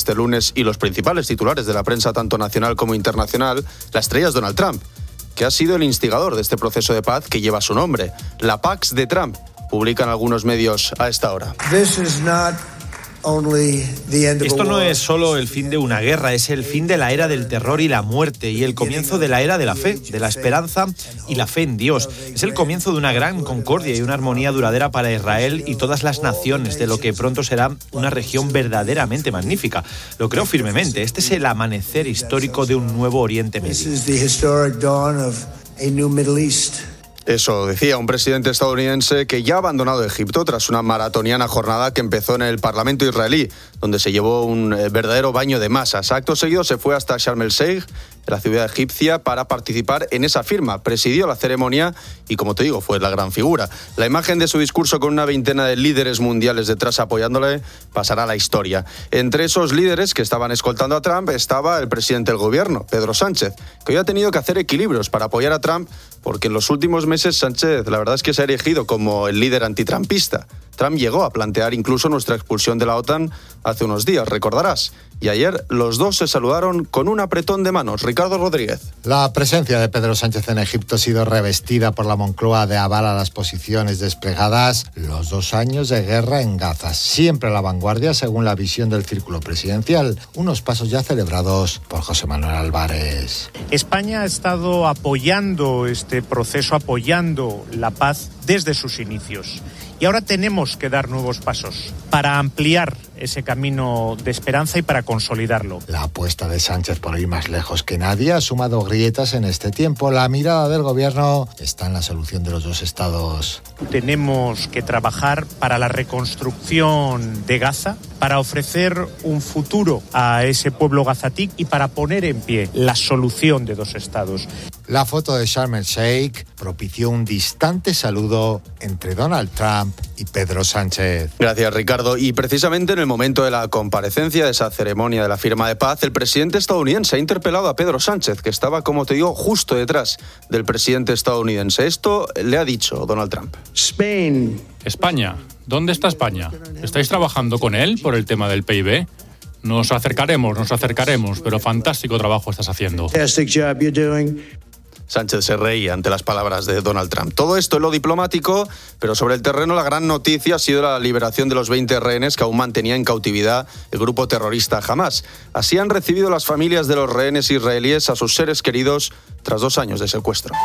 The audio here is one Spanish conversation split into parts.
este lunes y los principales titulares de la prensa tanto nacional como internacional, la estrella es Donald Trump, que ha sido el instigador de este proceso de paz que lleva su nombre, la Pax de Trump, publican algunos medios a esta hora. Esto no es solo el fin de una guerra, es el fin de la era del terror y la muerte y el comienzo de la era de la fe, de la esperanza y la fe en Dios. Es el comienzo de una gran concordia y una armonía duradera para Israel y todas las naciones, de lo que pronto será una región verdaderamente magnífica. Lo creo firmemente. Este es el amanecer histórico de un nuevo Oriente Medio. Eso decía un presidente estadounidense que ya ha abandonado Egipto tras una maratoniana jornada que empezó en el Parlamento israelí, donde se llevó un verdadero baño de masas. Acto seguido se fue hasta Sharm el-Sheikh, la ciudad egipcia, para participar en esa firma. Presidió la ceremonia y, como te digo, fue la gran figura. La imagen de su discurso con una veintena de líderes mundiales detrás apoyándole pasará a la historia. Entre esos líderes que estaban escoltando a Trump estaba el presidente del gobierno, Pedro Sánchez, que hoy ha tenido que hacer equilibrios para apoyar a Trump, porque en los últimos meses Sánchez, la verdad es que se ha erigido como el líder antitrumpista. Trump llegó a plantear incluso nuestra expulsión de la OTAN hace unos días, recordarás. Y ayer los dos se saludaron con un apretón de manos. Ricardo Rodríguez. La presencia de Pedro Sánchez en Egipto ha sido revestida por la Moncloa de aval a las posiciones desplegadas los 2 años de guerra en Gaza. Siempre a la vanguardia, según la visión del círculo presidencial. Unos pasos ya celebrados por José Manuel Álvarez. España ha estado apoyando este proceso, apoyando la paz desde sus inicios. Y ahora tenemos que dar nuevos pasos para ampliar ese camino de esperanza y para consolidarlo. La apuesta de Sánchez por ir más lejos que nadie ha sumado grietas en este tiempo. La mirada del gobierno está en la solución de los 2 estados. Tenemos que trabajar para la reconstrucción de Gaza, para ofrecer un futuro a ese pueblo gazatí y para poner en pie la solución de 2 estados. La foto de Sharm el-Sheikh propició un distante saludo entre Donald Trump y Pedro Sánchez. Gracias, Ricardo. Y precisamente en el momento de la comparecencia de esa ceremonia de la firma de paz, el presidente estadounidense ha interpelado a Pedro Sánchez, que estaba, como te digo, justo detrás del presidente estadounidense. Esto le ha dicho Donald Trump. España. ¿Dónde está España? ¿Estáis trabajando con él por el tema del PIB? Nos acercaremos, pero fantástico trabajo estás haciendo. Sánchez se reía ante las palabras de Donald Trump. Todo esto es lo diplomático, pero sobre el terreno la gran noticia ha sido la liberación de los 20 rehenes que aún mantenía en cautividad el grupo terrorista Hamás. Así han recibido las familias de los rehenes israelíes a sus seres queridos tras 2 años de secuestro.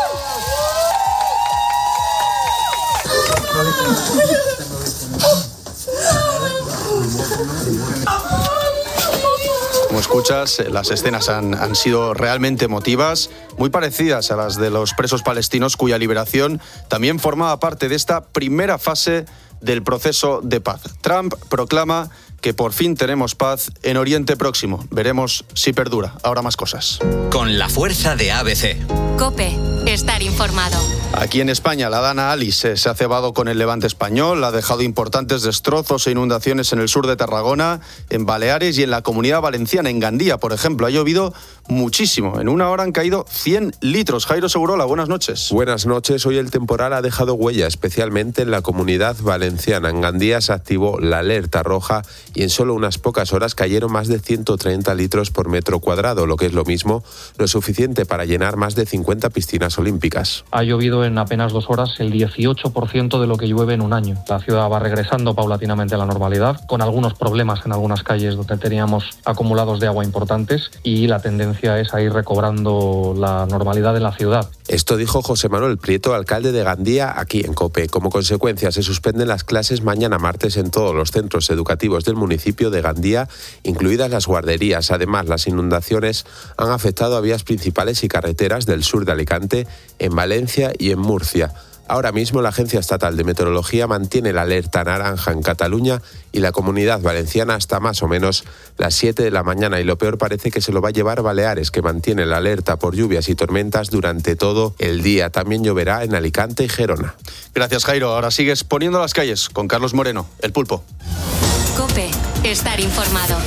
Como escuchas, las escenas han sido realmente emotivas, muy parecidas a las de los presos palestinos cuya liberación también formaba parte de esta primera fase del proceso de paz. Trump proclama que por fin tenemos paz en Oriente Próximo. Veremos si perdura. Ahora más cosas. Con la fuerza de ABC. COPE. Estar informado. Aquí en España, la Dana Alice se ha cebado con el levante español, ha dejado importantes destrozos e inundaciones en el sur de Tarragona, en Baleares y en la Comunidad Valenciana, en Gandía, por ejemplo. Ha llovido muchísimo. En una hora han caído 100 litros. Jairo Segurola, buenas noches. Buenas noches. Hoy el temporal ha dejado huella, especialmente en la Comunidad Valenciana. En Gandía se activó la alerta roja y en solo unas pocas horas cayeron más de 130 litros por metro cuadrado, lo que es lo mismo, lo suficiente para llenar más de 50 piscinas olímpicas. Ha llovido en apenas 2 horas el 18% de lo que llueve en un año. La ciudad va regresando paulatinamente a la normalidad, con algunos problemas en algunas calles donde teníamos acumulados de agua importantes, y la tendencia es a ir recobrando la normalidad en la ciudad. Esto dijo José Manuel Prieto, alcalde de Gandía, aquí en COPE. Como consecuencia, se suspenden las clases mañana martes en todos los centros educativos del municipio de Gandía, incluidas las guarderías. Además, las inundaciones han afectado a vías principales y carreteras del sur de Alicante, en Valencia y en Murcia. Ahora mismo la Agencia Estatal de Meteorología mantiene la alerta naranja en Cataluña y la Comunidad Valenciana hasta más o menos las 7 de la mañana. Y lo peor parece que se lo va a llevar Baleares, que mantiene la alerta por lluvias y tormentas durante todo el día. También lloverá en Alicante y Gerona. Gracias, Jairo. Ahora sigues poniendo las calles con Carlos Moreno, el Pulpo. COPE. Estar informado.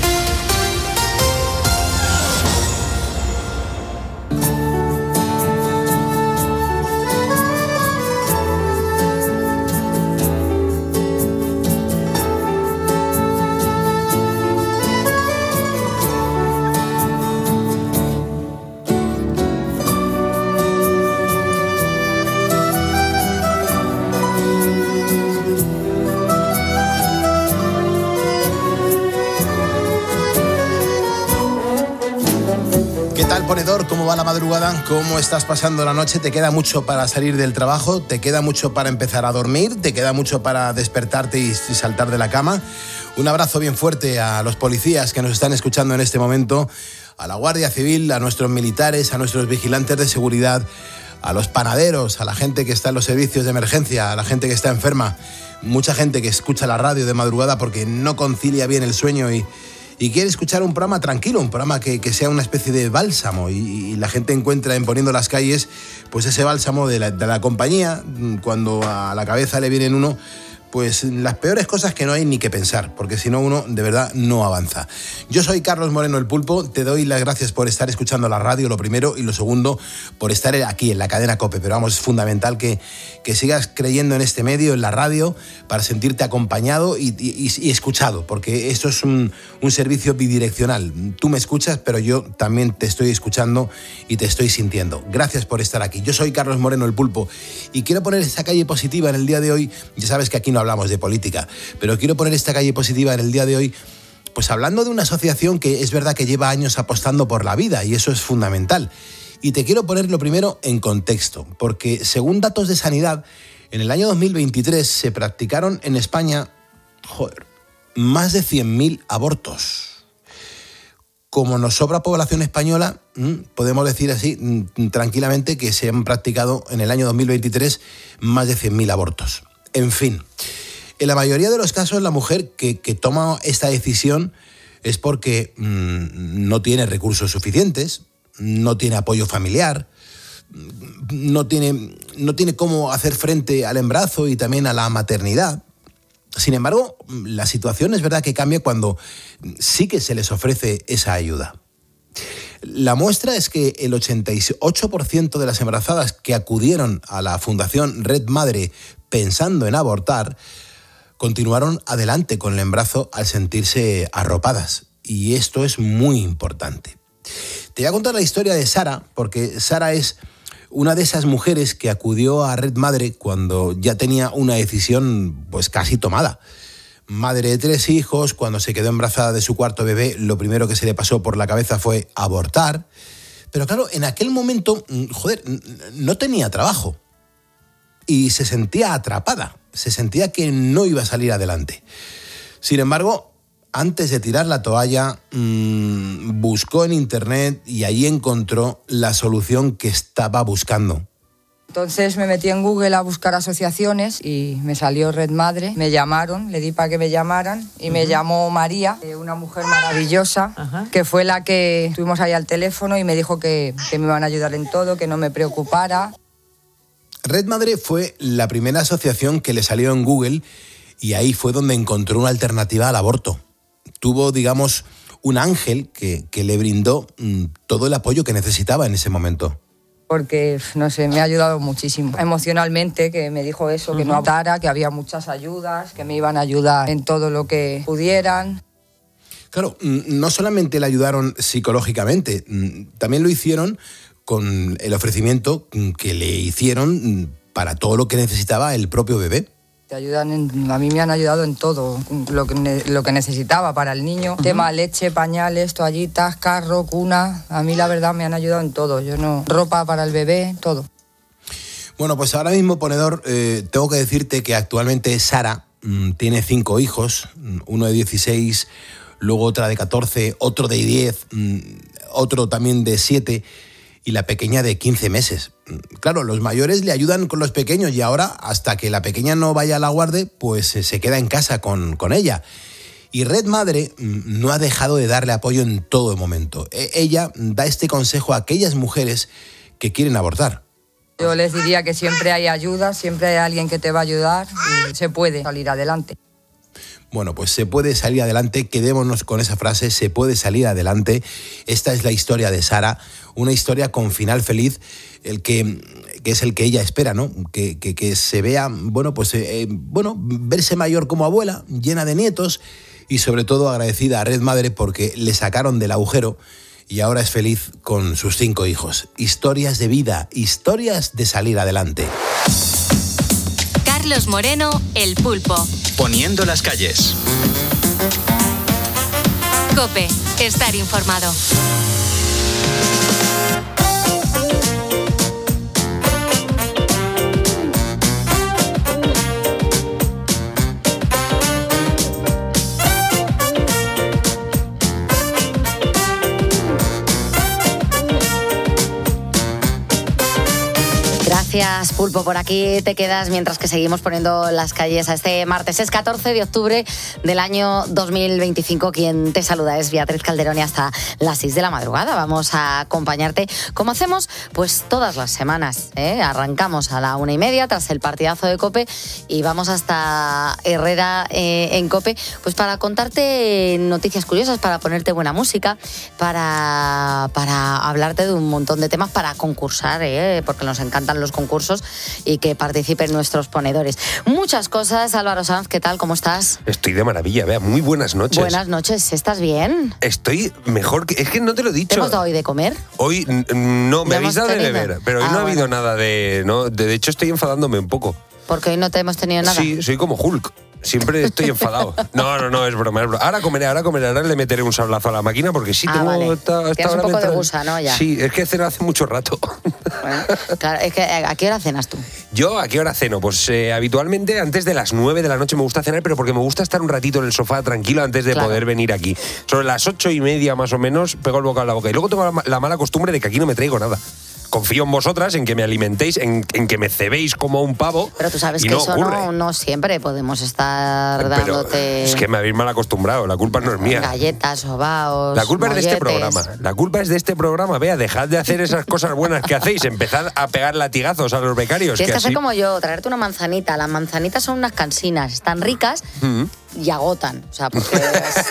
ponedor, ¿cómo va la madrugada? ¿Cómo estás pasando la noche? ¿Te queda mucho para salir del trabajo? ¿Te queda mucho para empezar a dormir? ¿Te queda mucho para despertarte y saltar de la cama? Un abrazo bien fuerte a los policías que nos están escuchando en este momento, a la Guardia Civil, a nuestros militares, a nuestros vigilantes de seguridad, a los panaderos, a la gente que está en los servicios de emergencia, a la gente que está enferma. Mucha gente que escucha la radio de madrugada porque no concilia bien el sueño y quiere escuchar un programa tranquilo, un programa que sea una especie de bálsamo y la gente encuentra en Poniendo las Calles pues ese bálsamo de la compañía cuando a la cabeza le vienen uno pues las peores cosas que no hay ni que pensar, porque si no uno de verdad no avanza. Yo soy Carlos Moreno el Pulpo, te doy las gracias por estar escuchando la radio, lo primero, y lo segundo, por estar aquí en la cadena COPE, pero vamos, es fundamental que sigas creyendo en este medio, en la radio, para sentirte acompañado y escuchado, porque esto es un servicio bidireccional. Tú me escuchas, pero yo también te estoy escuchando y te estoy sintiendo. Gracias por estar aquí. Yo soy Carlos Moreno el Pulpo y quiero poner esta calle positiva en el día de hoy. Ya sabes que aquí no hablamos de política, pero quiero poner esta calle positiva en el día de hoy, pues hablando de una asociación que es verdad que lleva años apostando por la vida y eso es fundamental. Y te quiero poner lo primero en contexto, porque según datos de Sanidad, en el año 2023 se practicaron en España, más de 100.000 abortos. Como nos sobra población española, podemos decir así tranquilamente que se han practicado en el año 2023 más de 100.000 abortos. En fin, en la mayoría de los casos la mujer que toma esta decisión es porque no tiene recursos suficientes, no tiene apoyo familiar, no tiene cómo hacer frente al embarazo y también a la maternidad. Sin embargo, la situación es verdad que cambia cuando sí que se les ofrece esa ayuda. La muestra es que el 88% de las embarazadas que acudieron a la Fundación Red Madre pensando en abortar, continuaron adelante con el embarazo al sentirse arropadas. Y esto es muy importante. Te voy a contar la historia de Sara, porque Sara es una de esas mujeres que acudió a Red Madre cuando ya tenía una decisión pues casi tomada. Madre de 3 hijos, cuando se quedó embarazada de su 4º bebé, lo primero que se le pasó por la cabeza fue abortar. Pero claro, en aquel momento, no tenía trabajo. Y se sentía atrapada, se sentía que no iba a salir adelante. Sin embargo, antes de tirar la toalla, buscó en internet y ahí encontró la solución que estaba buscando. Entonces me metí en Google a buscar asociaciones y me salió Red Madre. Me llamaron, le di para que me llamaran y me llamó María, una mujer maravillosa, que fue la que estuvimos ahí al teléfono y me dijo que me iban a ayudar en todo, que no me preocupara. Red Madre fue la primera asociación que le salió en Google y ahí fue donde encontró una alternativa al aborto. Tuvo, digamos, un ángel que le brindó todo el apoyo que necesitaba en ese momento. Porque, no sé, me ha ayudado muchísimo. Emocionalmente, que me dijo eso, que no abortara, que había muchas ayudas, que me iban a ayudar en todo lo que pudieran. Claro, no solamente le ayudaron psicológicamente, también lo hicieron con el ofrecimiento que le hicieron para todo lo que necesitaba el propio bebé. Te ayudan a mí me han ayudado en todo, lo que necesitaba para el niño. Tema leche, pañales, toallitas, carro, cuna. A mí la verdad me han ayudado en todo. Ropa para el bebé, todo. Bueno, pues ahora mismo, ponedor, tengo que decirte que actualmente Sara tiene 5 hijos, uno de 16, luego otra de 14, otro de 10, otro también de 7 y la pequeña de 15 meses. Claro, los mayores le ayudan con los pequeños y ahora, hasta que la pequeña no vaya a la guardia, pues se queda en casa con ella. Y Red Madre no ha dejado de darle apoyo en todo momento. Ella da este consejo a aquellas mujeres que quieren abortar. Yo les diría que siempre hay ayuda, siempre hay alguien que te va a ayudar y se puede salir adelante. Bueno, pues se puede salir adelante, quedémonos con esa frase, se puede salir adelante. Esta es la historia de Sara, una historia con final feliz, el que es el que ella espera, ¿no? Que se vea, verse mayor como abuela, llena de nietos y sobre todo agradecida a Red Madre porque le sacaron del agujero y ahora es feliz con sus 5 hijos. Historias de vida, historias de salir adelante. Carlos Moreno, el Pulpo. Poniendo las calles. COPE, estar informado. Gracias, Pulpo. Por aquí te quedas mientras que seguimos poniendo las calles a este martes. Es 14 de octubre del año 2025. Quien te saluda es Beatriz Calderón y hasta las 6 de la madrugada vamos a acompañarte, como hacemos pues todas las semanas. Arrancamos a la 1:30 tras el partidazo de COPE y vamos hasta Herrera en COPE pues para contarte noticias curiosas, para ponerte buena música, para hablarte de un montón de temas, para concursar, porque nos encantan los concursos y que participen nuestros ponedores. Muchas cosas. Álvaro Sanz, ¿qué tal? ¿Cómo estás? Estoy de maravilla, Bea. Muy buenas noches. Buenas noches. ¿Estás bien? Estoy mejor que... Es que no te lo he dicho. ¿Te hemos dado hoy de comer? Hoy no, me habéis dado de beber, pero hoy no ha habido nada de... No, de hecho, estoy enfadándome un poco. Porque hoy no te hemos tenido nada. Sí, soy como Hulk. Siempre estoy enfadado. No, es broma. Ahora comeré. Ahora le meteré un sablazo a la máquina porque sí tengo... Vale. Tienes un poco de gusano ya. Sí, es que ceno hace mucho rato. Bueno, claro, es que ¿a qué hora cenas tú? ¿Yo a qué hora ceno? Pues habitualmente antes de las 9 de la noche me gusta cenar, pero porque me gusta estar un ratito en el sofá tranquilo antes de poder venir aquí. Sobre las 8:30 más o menos pego el bocado en la boca. Y luego tengo la mala costumbre de que aquí no me traigo nada. Confío en vosotras, en que me alimentéis, en que me cebéis como un pavo. Pero tú sabes que eso no siempre podemos estar dándote... Es que me habéis mal acostumbrado, la culpa no es mía. Galletas, sobaos, La culpa molletes. es de este programa. La culpa es de este programa. Vea, dejad de hacer esas cosas buenas que hacéis. Empezad a pegar latigazos a los becarios. Tienes que hacer así... como yo, traerte una manzanita. Las manzanitas son unas cansinas, están ricas y agotan. O sea, porque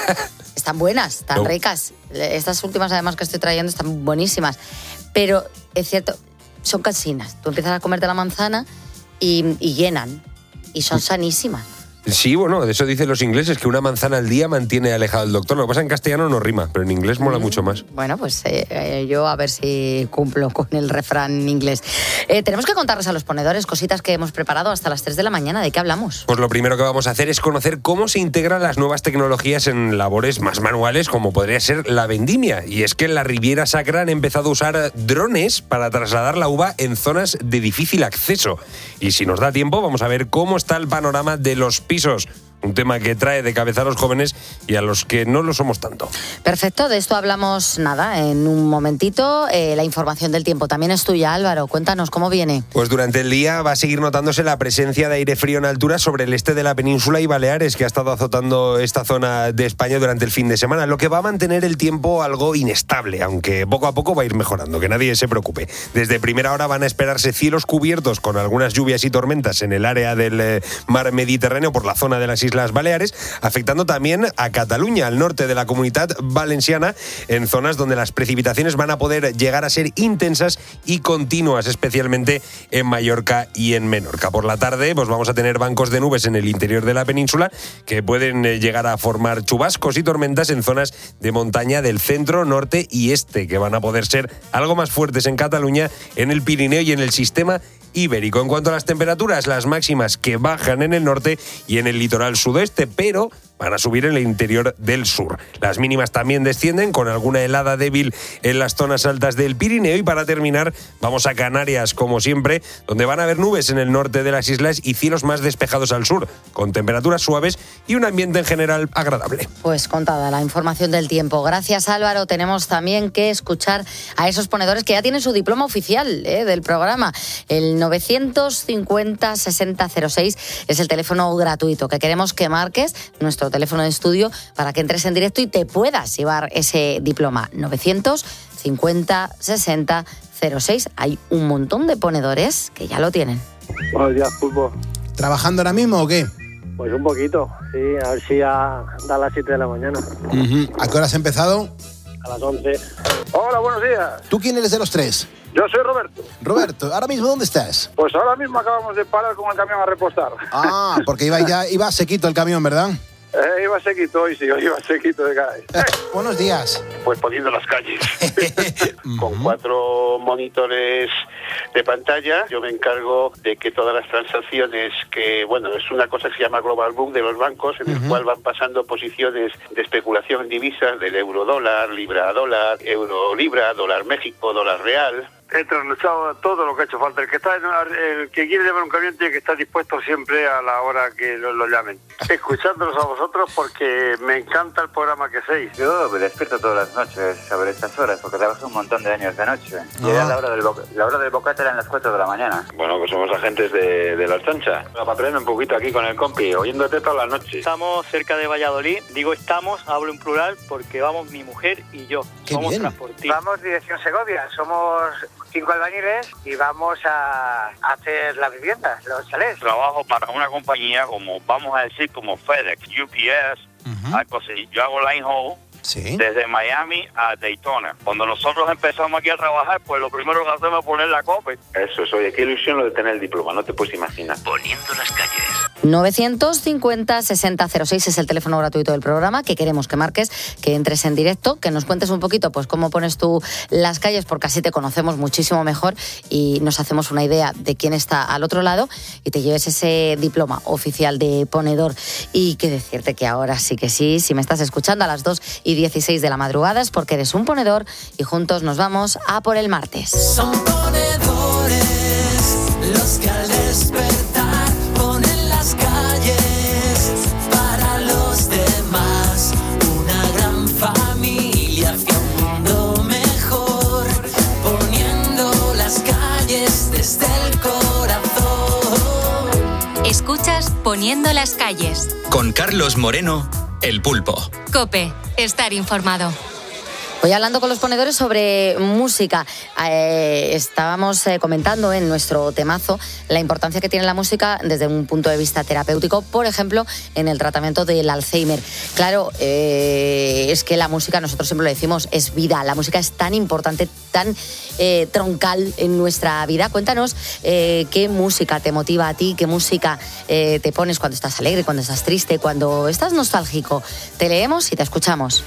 están buenas, están ricas. Estas últimas además que estoy trayendo están buenísimas. Pero es cierto, son cansinas. Tú empiezas a comerte la manzana y llenan. Y son sanísimas. Sí, bueno, de eso dicen los ingleses, que una manzana al día mantiene alejado al doctor. Lo que pasa en castellano no rima, pero en inglés mola mucho más. Bueno, pues yo a ver si cumplo con el refrán inglés. Tenemos que contarles a los ponedores cositas que hemos preparado hasta las 3 de la mañana. ¿De qué hablamos? Pues lo primero que vamos a hacer es conocer cómo se integran las nuevas tecnologías en labores más manuales, como podría ser la vendimia. Y es que en la Riviera Sacra han empezado a usar drones para trasladar la uva en zonas de difícil acceso. Y si nos da tiempo, vamos a ver cómo está el panorama de los pisos. Un tema que trae de cabeza a los jóvenes y a los que no lo somos tanto. Perfecto, de esto hablamos en un momentito. La información del tiempo también es tuya, Álvaro. Cuéntanos, ¿cómo viene? Pues durante el día va a seguir notándose la presencia de aire frío en altura sobre el este de la península y Baleares, que ha estado azotando esta zona de España durante el fin de semana, lo que va a mantener el tiempo algo inestable, aunque poco a poco va a ir mejorando, que nadie se preocupe. Desde primera hora van a esperarse cielos cubiertos con algunas lluvias y tormentas en el área del mar Mediterráneo por la zona de las Islas Baleares, afectando también a Cataluña, al norte de la Comunitat Valenciana, en zonas donde las precipitaciones van a poder llegar a ser intensas y continuas, especialmente en Mallorca y en Menorca. Por la tarde pues vamos a tener bancos de nubes en el interior de la península que pueden llegar a formar chubascos y tormentas en zonas de montaña del centro, norte y este, que van a poder ser algo más fuertes en Cataluña, en el Pirineo y en el sistema ibérico. En cuanto a las temperaturas, las máximas que bajan en el norte y en el litoral sudeste, pero van a subir en el interior del sur. Las mínimas también descienden, con alguna helada débil en las zonas altas del Pirineo. Y para terminar, vamos a Canarias, como siempre, donde van a haber nubes en el norte de las islas y cielos más despejados al sur, con temperaturas suaves y un ambiente en general agradable. Pues contada la información del tiempo. Gracias, Álvaro. Tenemos también que escuchar a esos ponedores que ya tienen su diploma oficial del programa. El 950-6006 es el teléfono gratuito que queremos que marques, nuestro teléfono de estudio, para que entres en directo y te puedas llevar ese diploma. 950-6006. Hay un montón de ponedores que ya lo tienen. Buenos días, Pulpo. ¿Trabajando ahora mismo o qué? Pues un poquito, sí, a ver si ya da las 7 de la mañana. ¿A qué hora has empezado? A las 11. Hola, buenos días. ¿Tú quién eres de los tres? Yo soy Roberto. Roberto, ¿ahora mismo dónde estás? Pues ahora mismo acabamos de parar con el camión a repostar. Ah, porque iba sequito el camión, ¿verdad? Iba sequito hoy, sí, hoy iba sequito de caray. Buenos días. Pues poniendo las calles. Con 4 monitores de pantalla, yo me encargo de que todas las transacciones, que bueno, es una cosa que se llama Global Book de los bancos, en el cual van pasando posiciones de especulación en divisas, del euro-dólar, libra-dólar, euro-libra, dólar-México, dólar-real, he trasnochado todo lo que ha hecho falta. El que quiere llevar un camión tiene que estar dispuesto siempre a la hora que lo llamen. Escuchándolos a vosotros porque me encanta el programa que hacéis. Yo me despierto todas las noches sobre estas horas porque trabajo un montón de años de noche. Y era la hora del bocata era en las 4 de la mañana. Bueno, pues somos agentes de la Archancha. Patrullan un poquito aquí con el compi, oyéndote toda la noche. Estamos cerca de Valladolid. Digo estamos, hablo en plural porque vamos mi mujer y yo. Somos transportistas. Vamos dirección Segovia. Somos 5 albañiles y vamos a hacer las viviendas, los chalés. Trabajo para una compañía como, vamos a decir, como FedEx, UPS, algo así. Yo hago line haul. Sí. Desde Miami a Daytona. Cuando nosotros empezamos aquí a trabajar, pues lo primero que hacemos es poner la copa. Eso es, oye, qué ilusión lo de tener el diploma, no te puedes imaginar. Poniendo las calles. 950-6006 es el teléfono gratuito del programa, que queremos que marques, que entres en directo, que nos cuentes un poquito pues cómo pones tú las calles, porque así te conocemos muchísimo mejor y nos hacemos una idea de quién está al otro lado y te lleves ese diploma oficial de ponedor. Y que decirte que ahora sí que sí, si me estás escuchando a las 2:16 de la madrugada es porque eres un ponedor y juntos nos vamos a por el martes. Son ponedores los que al despertar ponen las calles para los demás. Una gran familia hacia un mundo mejor, poniendo las calles desde el corazón. Escuchas Poniendo las calles. Con Carlos Moreno, El Pulpo. COPE, estar informado. Voy hablando con los ponedores sobre música. Estábamos comentando en nuestro temazo la importancia que tiene la música desde un punto de vista terapéutico, por ejemplo, en el tratamiento del Alzheimer. Claro, es que la música, nosotros siempre lo decimos, es vida. La música es tan importante, tan troncal en nuestra vida. Cuéntanos qué música te motiva a ti, qué música te pones cuando estás alegre, cuando estás triste, cuando estás nostálgico. Te leemos y te escuchamos.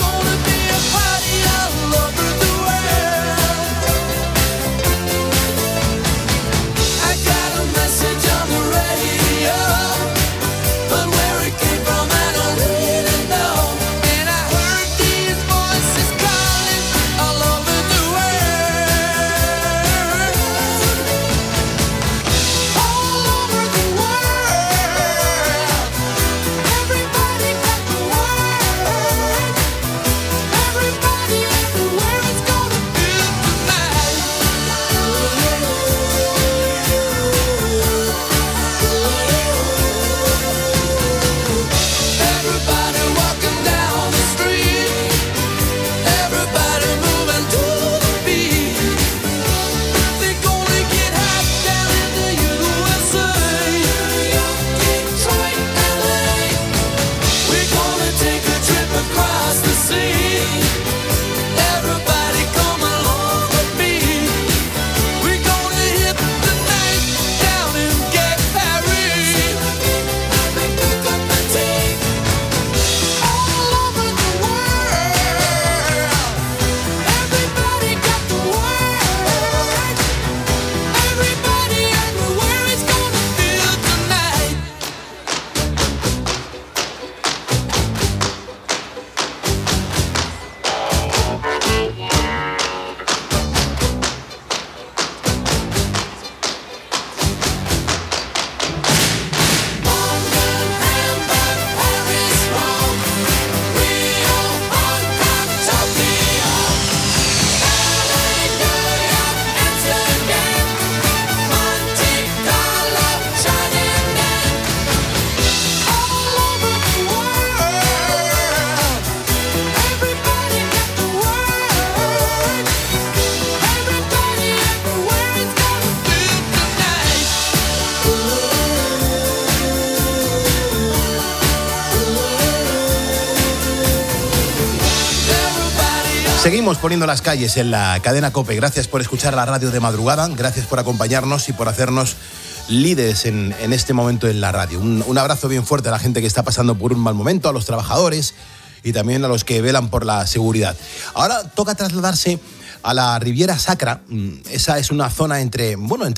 Seguimos poniendo las calles en la cadena COPE. Gracias por escuchar la radio de madrugada, gracias por acompañarnos y por hacernos líderes en este momento en la radio. Un abrazo bien fuerte a la gente que está pasando por un mal momento, a los trabajadores y también a los que velan por la seguridad. Ahora toca trasladarse a la Riviera Sacra. Esa es una zona entre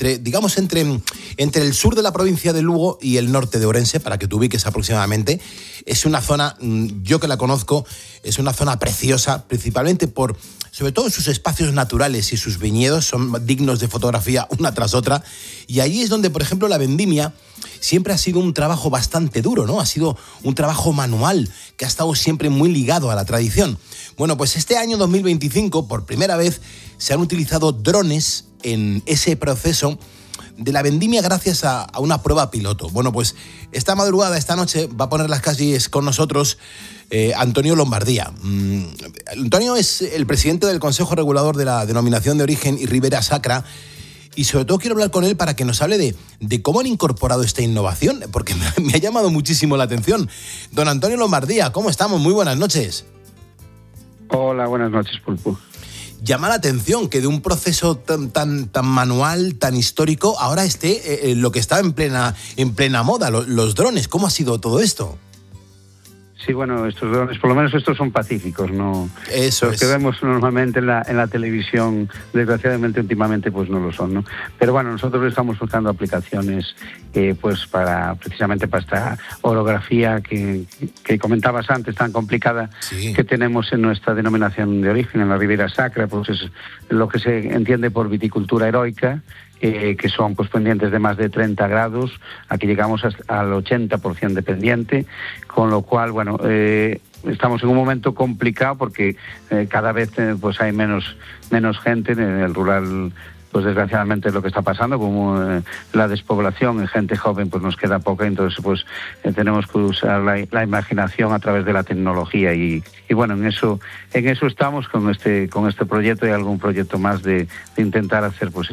el sur de la provincia de Lugo y el norte de Ourense, para que te ubiques aproximadamente. Es una zona, yo que la conozco, es una zona preciosa, principalmente por sobre todo sus espacios naturales y sus viñedos son dignos de fotografía una tras otra. Y ahí es donde, por ejemplo, la vendimia siempre ha sido un trabajo bastante duro, ¿no? Ha sido un trabajo manual que ha estado siempre muy ligado a la tradición. Bueno, pues este año 2025, por primera vez, se han utilizado drones en ese proceso de la vendimia gracias a una prueba piloto. Bueno, pues esta madrugada, esta noche, va a poner las calles con nosotros Antonio Lombardía. Antonio es el presidente del Consejo Regulador de la Denominación de Origen y Ribera Sacra, y sobre todo quiero hablar con él para que nos hable de cómo han incorporado esta innovación, porque me ha llamado muchísimo la atención. Don Antonio Lombardía, ¿cómo estamos? Muy buenas noches. Hola, buenas noches, Pulpo. Llama la atención que de un proceso tan manual, tan histórico, ahora esté lo que está en plena moda, los drones. ¿Cómo ha sido todo esto? Sí, bueno, estos drones, por lo menos estos son pacíficos, ¿no? Eso Los que vemos normalmente en la televisión, desgraciadamente últimamente pues no lo son, ¿no? Pero bueno, nosotros estamos buscando aplicaciones pues precisamente para esta orografía que comentabas antes, tan complicada, sí, que tenemos en nuestra denominación de origen, en la Ribera Sacra, pues es lo que se entiende por viticultura heroica, que son pues pendientes de más de 30 grados, aquí llegamos al 80% de pendiente, con lo cual, bueno, estamos en un momento complicado porque cada vez pues hay menos gente en el rural. Pues desgraciadamente es lo que está pasando, como la despoblación en gente joven pues nos queda poca, entonces pues tenemos que usar la imaginación a través de la tecnología y bueno, en eso estamos con este proyecto y algún proyecto más de intentar hacer pues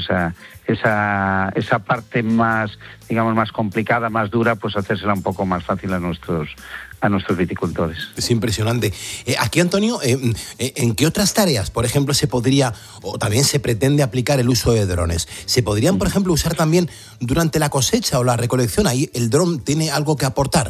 esa parte más, digamos, más complicada, más dura, pues hacérsela un poco más fácil a nuestros viticultores. Es impresionante. Aquí, Antonio, ¿en qué otras tareas, por ejemplo, se podría o también se pretende aplicar el uso de drones? ¿Se podrían, por ejemplo, usar también durante la cosecha o la recolección? ¿Ahí el dron tiene algo que aportar?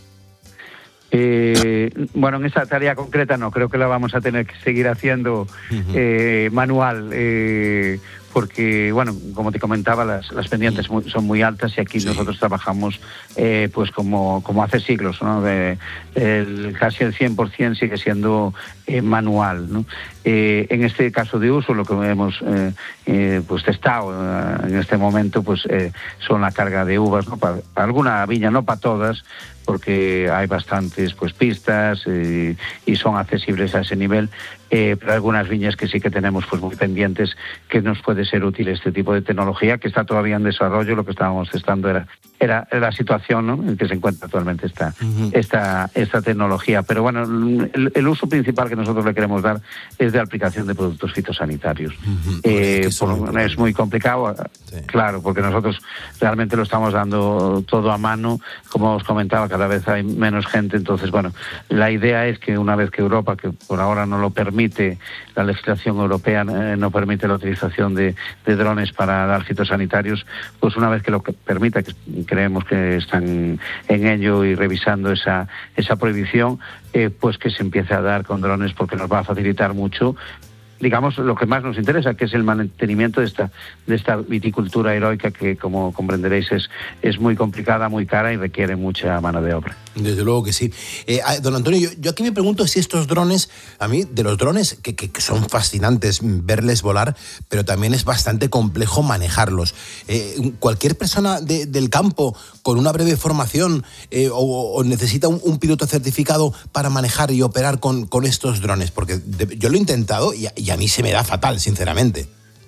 Bueno, en esa tarea concreta no, creo que la vamos a tener que seguir haciendo manual, porque, bueno, como te comentaba, las pendientes son muy altas y aquí nosotros trabajamos pues como hace siglos, ¿no? Casi el 100% sigue siendo manual, ¿no? En este caso de uso, lo que hemos pues testado en este momento pues son la carga de uvas, ¿no? Para alguna viña, no para todas, porque hay bastantes pues pistas y son accesibles a ese nivel, pero algunas viñas que sí que tenemos pues muy pendientes, que nos puede ser útil este tipo de tecnología que está todavía en desarrollo. Lo que estábamos testando era la situación, ¿no?, en que se encuentra actualmente esta tecnología. Pero bueno, el uso principal que nosotros le queremos dar es de aplicación de productos fitosanitarios. Es muy complicado, claro, porque nosotros realmente lo estamos dando todo a mano. Como os comentaba, cada vez hay menos gente, entonces, bueno, la idea es que una vez que Europa, que por ahora no lo permite, la legislación europea no permite la utilización de drones para dar fitosanitarios, pues una vez que lo permita, que creemos que están en ello y revisando esa prohibición, pues que se empiece a dar con drones, porque nos va a facilitar mucho, digamos, lo que más nos interesa, que es el mantenimiento de esta viticultura heroica que, como comprenderéis, es muy complicada, muy cara y requiere mucha mano de obra. Desde luego que sí. Don Antonio, yo aquí me pregunto si estos drones, a mí, de los drones, que son fascinantes verles volar, pero también es bastante complejo manejarlos. Cualquier persona del campo con una breve formación o necesita un piloto certificado para manejar y operar con estos drones, porque yo lo he intentado y a mí se me da fatal, sinceramente.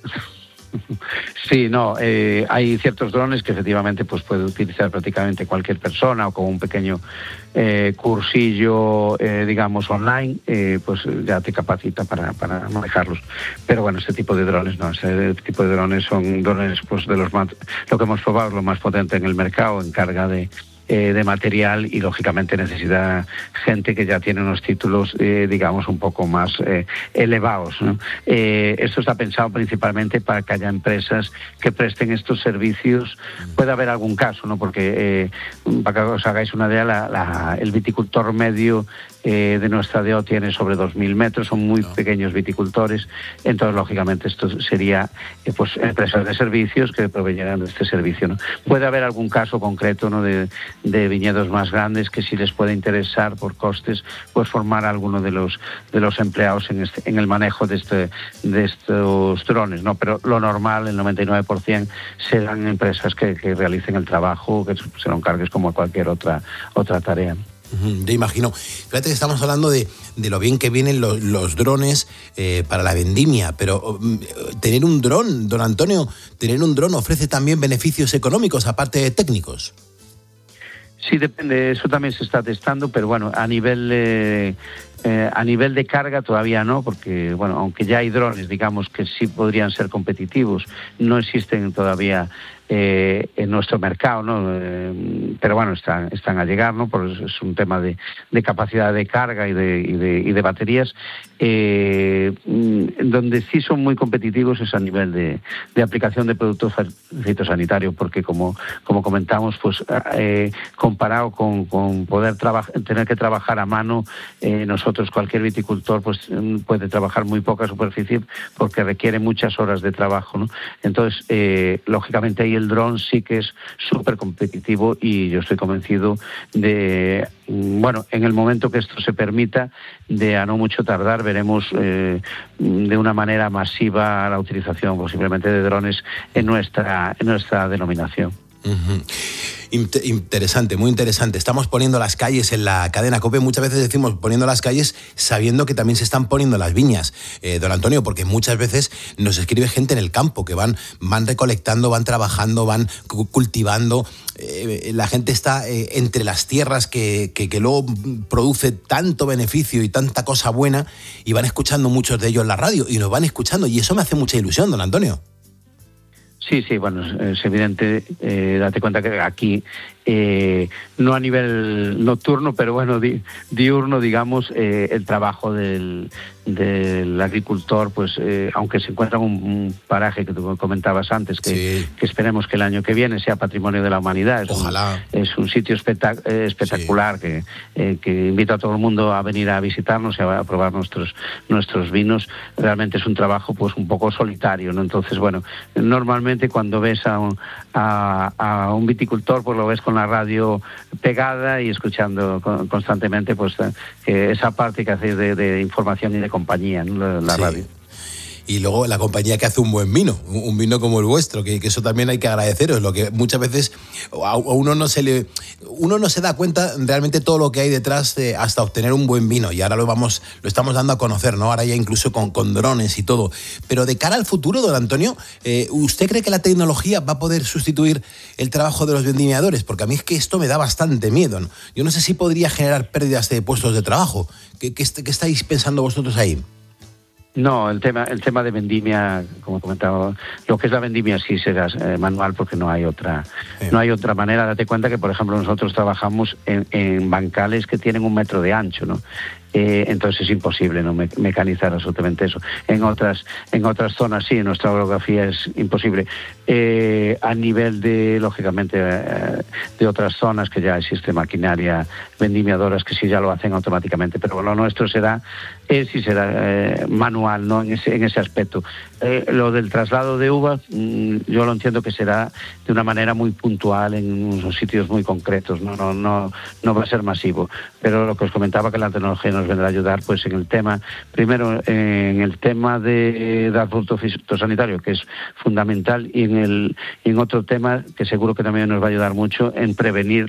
Sí, no, hay ciertos drones que efectivamente pues puede utilizar prácticamente cualquier persona, o con un pequeño cursillo, digamos, online, pues ya te capacita para manejarlos. Pero bueno, este tipo de drones no, este tipo de drones son drones pues de los más, lo que hemos probado, lo más potente en el mercado, en carga de material, y lógicamente necesita gente que ya tiene unos títulos, digamos, un poco más elevados, ¿no? Esto está pensado principalmente para que haya empresas que presten estos servicios. Puede haber algún caso, ¿no? Porque para que os hagáis una idea, el viticultor medio de nuestra DO tiene sobre 2.000 metros, son muy pequeños viticultores, entonces lógicamente esto sería pues empresas de servicios que proveyeran de este servicio, ¿no? Puede haber algún caso concreto, ¿no?, de viñedos más grandes que sí les puede interesar por costes, pues formar a alguno de los empleados en el manejo de estos drones, ¿no? Pero lo normal, el 99%, serán empresas que realicen el trabajo, que se lo encargues como cualquier otra tarea. Te imagino. Fíjate que estamos hablando de lo bien que vienen los drones para la vendimia, pero tener un dron, don Antonio, tener un dron ofrece también beneficios económicos, aparte de técnicos. Sí, depende, eso también se está testando, pero bueno, a nivel de carga todavía no, porque bueno, aunque ya hay drones, digamos, que sí podrían ser competitivos, no existen todavía en nuestro mercado, ¿no? Pero bueno, están a llegar, ¿no? Porque es un tema de capacidad de carga y de baterías. Donde sí son muy competitivos es a nivel de aplicación de productos fitosanitarios, porque como comentamos, pues comparado con poder tener que trabajar a mano, nosotros, cualquier viticultor, pues puede trabajar muy poca superficie porque requiere muchas horas de trabajo, ¿no? Entonces, lógicamente ahí el dron sí que es súper competitivo, y yo estoy convencido de, bueno, en el momento que esto se permita, de a no mucho tardar, veremos de una manera masiva la utilización posiblemente de drones en nuestra denominación. Uh-huh. Interesante, muy interesante. Estamos poniendo las calles en la cadena COPE. Muchas veces decimos poniendo las calles sabiendo que también se están poniendo las viñas, don Antonio, porque muchas veces nos escribe gente en el campo que van recolectando, van trabajando, van cultivando. La gente está entre las tierras que luego produce tanto beneficio y tanta cosa buena, y van escuchando muchos de ellos en la radio, y nos van escuchando, y eso me hace mucha ilusión, don Antonio. Sí, bueno, es evidente, date cuenta que aquí, no a nivel nocturno, pero bueno, diurno, digamos, el trabajo del agricultor, pues aunque se encuentra en un paraje que tú comentabas antes, que esperemos que el año que viene sea patrimonio de la humanidad. Ojalá. Es un sitio espectacular, que invito a todo el mundo a venir a visitarnos y a probar nuestros vinos. Realmente es un trabajo pues un poco solitario, ¿no? Entonces, bueno, normalmente cuando ves a un viticultor, pues lo ves con la radio pegada y escuchando constantemente pues esa parte que hace de información y de compañía, ¿no? La radio. Y luego la compañía que hace un buen vino, un vino como el vuestro, que eso también hay que agradeceros, lo que muchas veces a uno no se da cuenta realmente todo lo que hay detrás hasta obtener un buen vino, y ahora lo estamos dando a conocer, ¿no? Ahora ya incluso con drones y todo. Pero de cara al futuro, don Antonio, ¿usted cree que la tecnología va a poder sustituir el trabajo de los vendimiadores? Porque a mí es que esto me da bastante miedo, ¿no? Yo no sé si podría generar pérdidas de puestos de trabajo. ¿Qué estáis pensando vosotros ahí? No, el tema de vendimia, como comentaba, lo que es la vendimia sí será manual, porque no hay otra manera. Date cuenta que, por ejemplo, nosotros trabajamos en bancales que tienen 1 metro de ancho, ¿no? Entonces es imposible no mecanizar absolutamente eso. En otras zonas sí, en nuestra orografía es imposible. A nivel de, lógicamente, de otras zonas que ya existe maquinaria vendimiadoras que sí ya lo hacen automáticamente, pero lo nuestro será manual, ¿no? En ese aspecto. Lo del traslado de uvas, yo lo entiendo que será de una manera muy puntual en unos sitios muy concretos, no va a ser masivo. Pero lo que os comentaba, que la tecnología nos vendrá a ayudar pues en el tema, primero en el tema de dar producto fitosanitario, que es fundamental, y en otro tema que seguro que también nos va a ayudar mucho en prevenir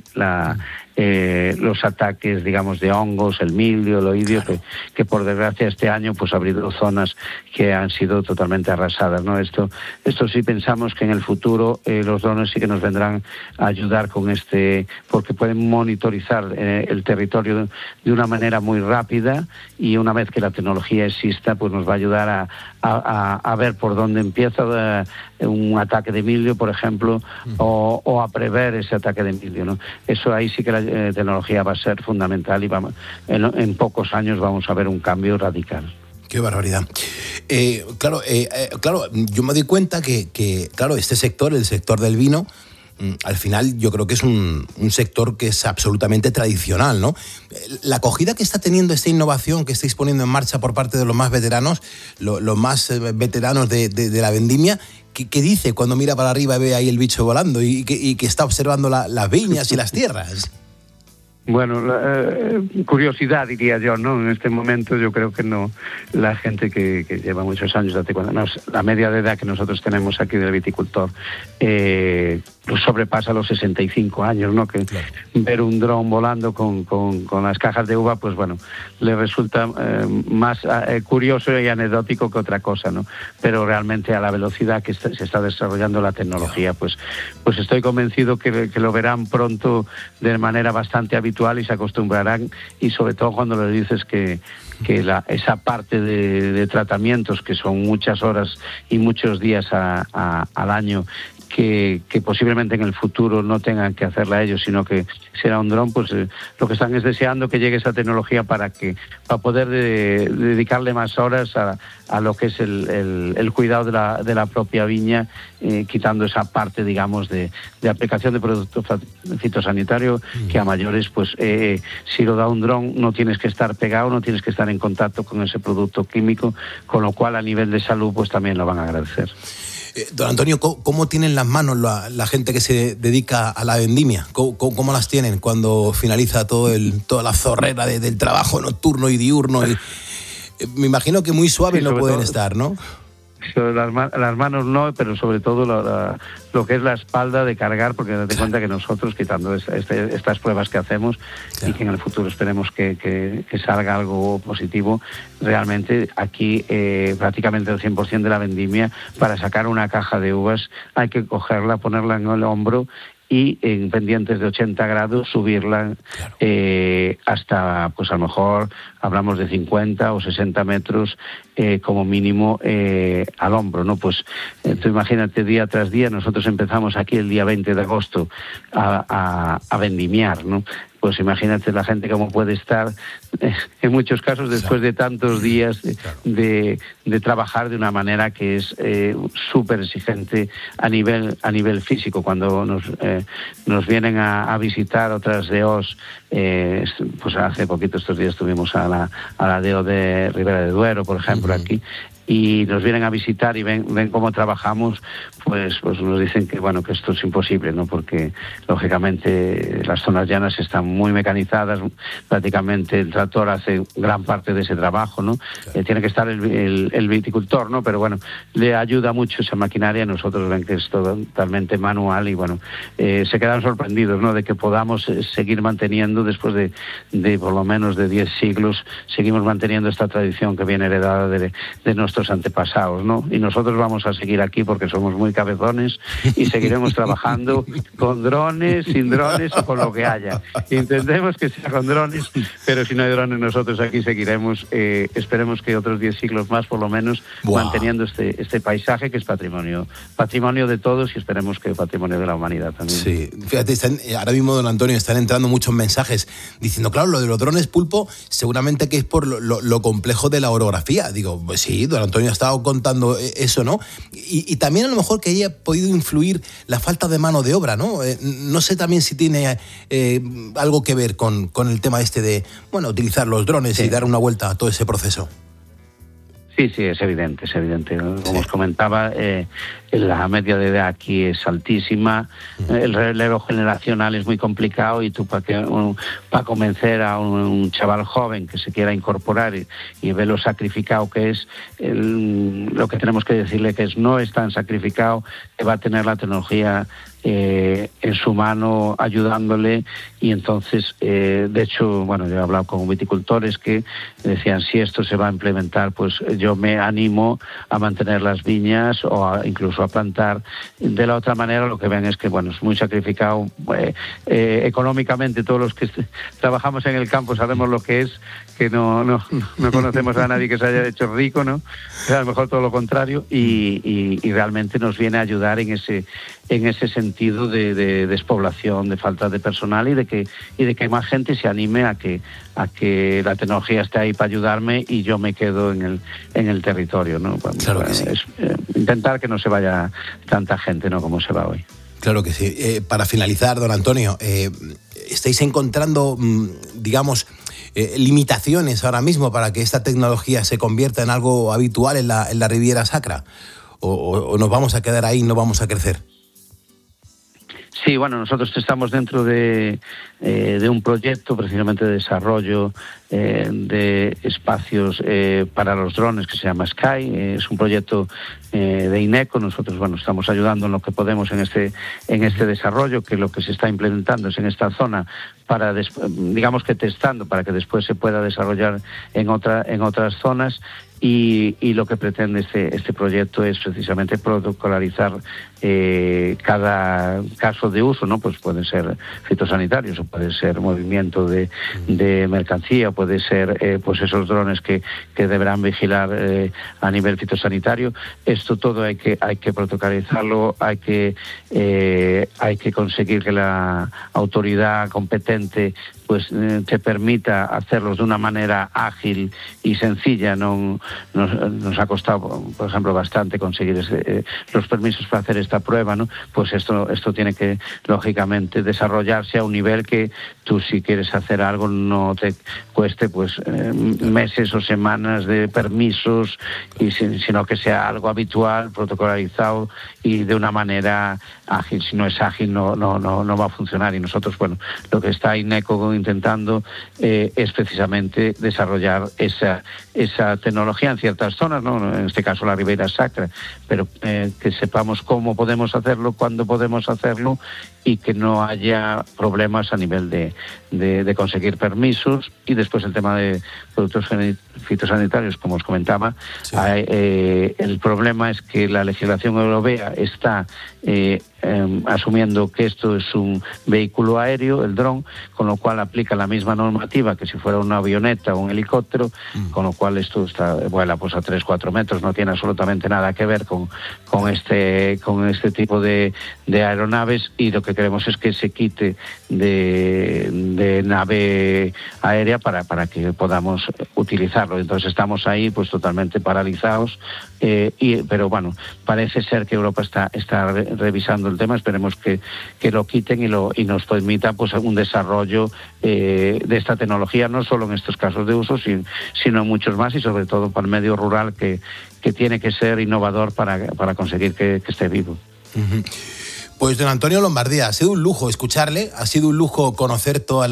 los ataques, digamos, de hongos, el mildio, el oidio, claro, que por desgracia este año pues ha habido zonas que han sido totalmente arrasadas, ¿no? Esto sí pensamos que en el futuro los drones sí que nos vendrán a ayudar con porque pueden monitorizar el territorio de una manera muy rápida, y una vez que la tecnología exista, pues nos va a ayudar a ver por dónde empieza un ataque de mildio, por ejemplo, o a prever ese ataque de mildio, ¿no? Eso ahí sí que la tecnología va a ser fundamental, y en pocos años vamos a ver un cambio radical. Qué barbaridad. Claro, yo me doy cuenta que claro, este sector, el sector del vino, al final yo creo que es un sector que es absolutamente tradicional, ¿no? La acogida que está teniendo esta innovación que estáis poniendo en marcha por parte de los más veteranos, los más veteranos de la vendimia, ¿qué dice cuando mira para arriba y ve ahí el bicho volando y que está observando las viñas y las tierras? Bueno, curiosidad diría yo, ¿no? En este momento yo creo que no, la gente que lleva muchos años, date cuenta, la media de edad que nosotros tenemos aquí del viticultor pues sobrepasa los 65 años, ¿no? Que claro, ver un dron volando con las cajas de uva, pues bueno, le resulta más curioso y anecdótico que otra cosa, ¿no? Pero realmente a la velocidad que se está desarrollando la tecnología, pues estoy convencido que lo verán pronto de manera bastante habitual y se acostumbrarán, y sobre todo cuando le dices que esa parte de tratamientos, que son muchas horas y muchos días al año, que posiblemente en el futuro no tengan que hacerla ellos, sino que será un dron, pues lo que están es deseando que llegue esa tecnología para poder dedicarle más horas a lo que es el cuidado de la propia viña, quitando esa parte, digamos, de aplicación de producto fitosanitario, que a mayores, pues si lo da un dron, no tienes que estar pegado, no tienes que estar en contacto con ese producto químico, con lo cual a nivel de salud pues también lo van a agradecer. Don Antonio, ¿cómo tienen las manos la gente que se dedica a la vendimia? ¿Cómo las tienen cuando finaliza toda la zorrera del trabajo nocturno y diurno? Me imagino que muy suaves no pueden estar, ¿no? Las manos no, pero sobre todo lo que es la espalda de cargar, porque date cuenta que nosotros, quitando estas pruebas que hacemos, claro, y que en el futuro esperemos que salga algo positivo, realmente aquí prácticamente el 100% de la vendimia, para sacar una caja de uvas hay que cogerla, ponerla en el hombro y en pendientes de 80 grados subirla, claro, hasta, pues a lo mejor hablamos de 50 o 60 metros como mínimo al hombro, ¿no? Pues tú imagínate, día tras día, nosotros empezamos aquí el día 20 de agosto a vendimiar, ¿no? Pues imagínate la gente cómo puede estar en muchos casos después de tantos días de trabajar de una manera que es súper exigente a nivel físico. Cuando nos vienen a visitar otras DEOs, pues hace poquito, estos días estuvimos a la DEO de Ribera de Duero, por ejemplo, aquí, y nos vienen a visitar y ven cómo trabajamos, pues nos dicen que bueno, que esto es imposible, ¿no? Porque lógicamente las zonas llanas están muy mecanizadas, prácticamente el tractor hace gran parte de ese trabajo, ¿no? Claro. Tiene que estar el viticultor, ¿no? Pero bueno, le ayuda mucho esa maquinaria. Nosotros ven que es totalmente manual y bueno, se quedan sorprendidos, ¿no? De que podamos seguir manteniendo, después de por lo menos de 10 siglos, seguimos manteniendo esta tradición que viene heredada de nuestros antepasados, ¿no? Y nosotros vamos a seguir aquí porque somos muy cabezones y seguiremos trabajando con drones, sin drones o con lo que haya. Entendemos que sea con drones, pero si no hay drones, nosotros aquí seguiremos, esperemos que otros 10 siglos más por lo menos, manteniendo este paisaje que es patrimonio de todos, y esperemos que patrimonio de la humanidad también. Sí, fíjate, ahora mismo, don Antonio, están entrando muchos mensajes diciendo, claro, lo de los drones, Pulpo, seguramente que es por lo complejo de la orografía. Digo, pues sí, don Antonio ha estado contando eso, ¿no? Y también a lo mejor que haya podido influir la falta de mano de obra, ¿no? No sé también si tiene algo que ver con el tema este de, bueno, utilizar los drones, sí, y dar una vuelta a todo ese proceso. Sí, es evidente. Como os comentaba, la media de edad aquí es altísima, el relevo generacional es muy complicado, y tú para convencer a un chaval joven que se quiera incorporar y ver lo sacrificado que es, lo que tenemos que decirle que no es tan sacrificado, que va a tener la tecnología en su mano ayudándole. Y entonces, de hecho, bueno, yo he hablado con viticultores que decían, si esto se va a implementar, pues yo me animo a mantener las viñas o incluso a plantar. De la otra manera, lo que ven es que, bueno, es muy sacrificado económicamente. Todos los que trabajamos en el campo sabemos lo que es, que no conocemos a nadie que se haya hecho rico, ¿no? A lo mejor todo lo contrario, y realmente nos viene a ayudar en ese sentido de despoblación, de falta de personal, y de que más gente se anime a que la tecnología esté ahí para ayudarme y yo me quedo en el territorio, ¿no? Claro que sí. Es intentar que no se vaya tanta gente, ¿no? Como se va hoy. Claro que sí. Para finalizar, don Antonio, ¿estáis encontrando, digamos, limitaciones ahora mismo para que esta tecnología se convierta en algo habitual en la Riviera Sacra? ¿O nos vamos a quedar ahí y no vamos a crecer? Sí, bueno, nosotros estamos dentro de un proyecto precisamente de desarrollo de espacios para los drones que se llama Sky. Es un proyecto de INECO. Nosotros, bueno, estamos ayudando en lo que podemos en este desarrollo, que lo que se está implementando es en esta zona para, digamos que testando, para que después se pueda desarrollar en otras zonas. Y lo que pretende este proyecto es precisamente protocolarizar cada caso de uso, ¿no? Pues pueden ser fitosanitarios, o puede ser movimiento de mercancía, puede ser pues esos drones que deberán vigilar a nivel fitosanitario. Esto todo hay que protocolarizarlo, hay que conseguir que la autoridad competente pues te permita hacerlos de una manera ágil y sencilla. Nos ha costado, por ejemplo, bastante conseguir los permisos para hacer esta prueba, ¿no? Pues esto tiene que, lógicamente, desarrollarse a un nivel que tú, si quieres hacer algo, no te cueste pues meses o semanas de permisos, sino que sea algo habitual, protocolarizado y de una manera ágil. Si no es ágil, no va a funcionar. Y nosotros, bueno, lo que está INECO intentando es precisamente desarrollar esa tecnología en ciertas zonas, ¿no? En este caso la Ribeira Sacra, pero que sepamos cómo podemos hacerlo, cuándo podemos hacerlo, y que no haya problemas a nivel de conseguir permisos. Y después el tema de productos fitosanitarios, como os comentaba, sí. El problema es que la legislación europea está asumiendo que esto es un vehículo aéreo, el dron, con lo cual aplica la misma normativa que si fuera una avioneta o un helicóptero, con lo cual esto vuela pues a 3-4 metros, no tiene absolutamente nada que ver con este tipo de aeronaves, y lo que queremos es que se quite de nave aérea para que podamos utilizarlo. Entonces estamos ahí pues totalmente paralizados, pero bueno, parece ser que Europa está revisando el tema. Esperemos que lo quiten y nos permita pues un desarrollo de esta tecnología, no solo en estos casos de uso, sino en muchos más, y sobre todo para el medio rural, que tiene que ser innovador para conseguir que esté vivo. Uh-huh. Pues don Antonio Lombardía, ha sido un lujo escucharle, ha sido un lujo conocer todo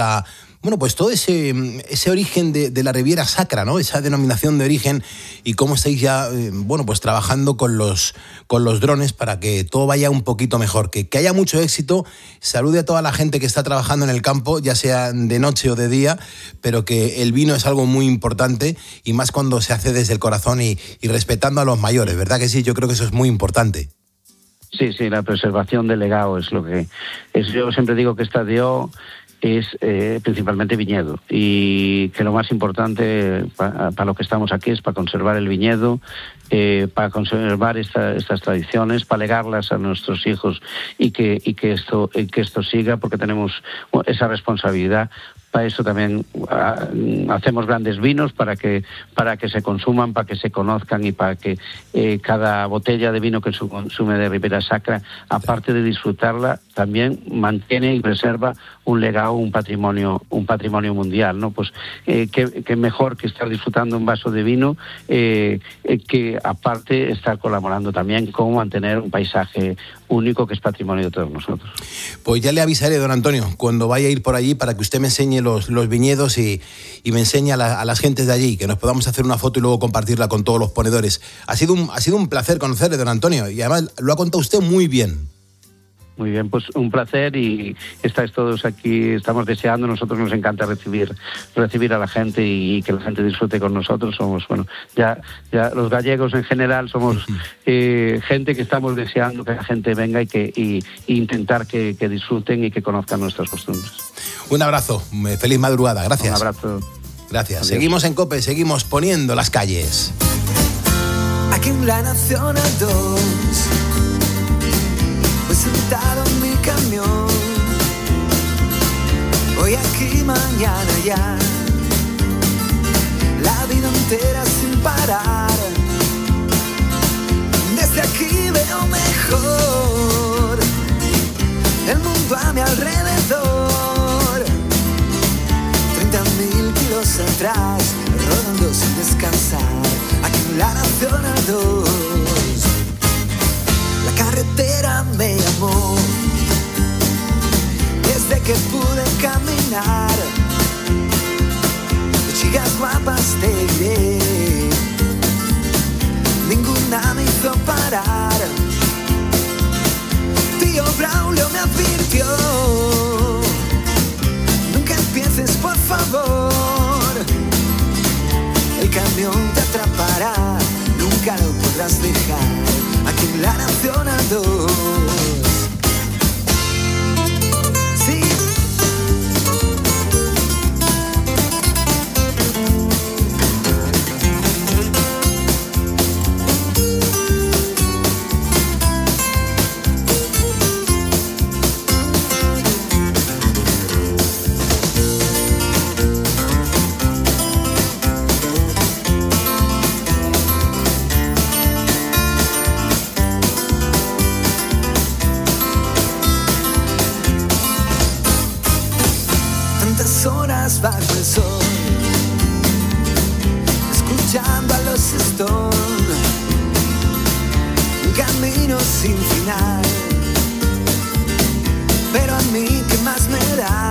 ese origen de la Riviera Sacra, ¿no? Esa denominación de origen, y cómo estáis ya, pues trabajando con los drones para que todo vaya un poquito mejor, que haya mucho éxito. Salude a toda la gente que está trabajando en el campo, ya sea de noche o de día, pero que el vino es algo muy importante, y más cuando se hace desde el corazón y respetando a los mayores, ¿verdad que sí? Yo creo que eso es muy importante. Sí, la preservación del legado es lo que es. Yo siempre digo que esta DO es principalmente viñedo, y que lo más importante para lo que estamos aquí es para conservar el viñedo, para conservar estas tradiciones, para legarlas a nuestros hijos, y que esto siga, porque tenemos esa responsabilidad. Para eso también hacemos grandes vinos, para que se consuman, para que se conozcan, y para que cada botella de vino que se consume de Ribeira Sacra, aparte de disfrutarla, también mantiene y preserva un legado, un patrimonio mundial, ¿no? Pues que mejor que estar disfrutando un vaso de vino, que aparte estar colaborando también con mantener un paisaje único que es patrimonio de todos nosotros. Pues ya le avisaré, don Antonio, cuando vaya a ir por allí, para que usted me enseñe los viñedos y me enseñe a las gentes de allí, que nos podamos hacer una foto y luego compartirla con todos los ponedores. Ha sido un placer conocerle, don Antonio, y además lo ha contado usted muy bien. Muy bien, pues un placer, y estáis todos aquí, estamos deseando, nosotros nos encanta recibir a la gente y que la gente disfrute con nosotros. Somos, bueno, ya los gallegos en general somos gente que estamos deseando que la gente venga y intentar que disfruten y que conozcan nuestras costumbres. Un abrazo, feliz madrugada, gracias. Un abrazo. Gracias. Adiós. Seguimos en COPE, seguimos poniendo las calles. Aquí en la Nacional 2, voy sentado en mi camión, hoy aquí, mañana allá, la vida entera sin parar. Desde aquí veo mejor, inicio. Nunca empieces, por favor. El camión te atrapará, nunca lo podrás dejar. Aquí en La Nacional 2. Sí. Horas bajo el sol, escuchando a los Stones, un camino sin final, pero a mí ¿qué más me da?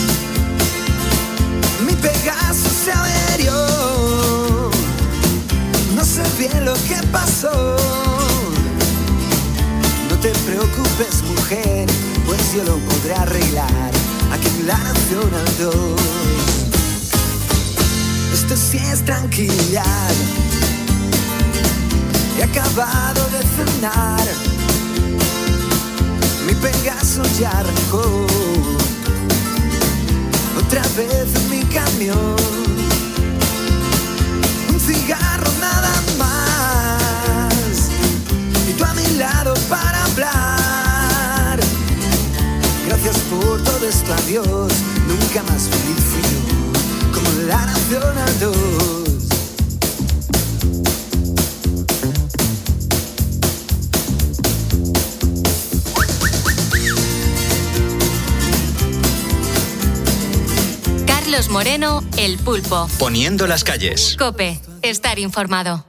Mi Pegaso se averió, no sé bien lo que pasó. No te preocupes, mujer, pues yo lo podré arreglar. Aquí en La Nacional 2. Esto sí es tranquilidad. He acabado de cenar. Mi Pegaso ya arrancó. Otra vez en mi camión. Un cigarro nada más. Y tú a mi lado para hablar. Gracias por todo esto, adiós. Nunca más feliz fui yo, como La Nacional 2. Carlos Moreno, El Pulpo. Poniendo las calles. COPE, estar informado.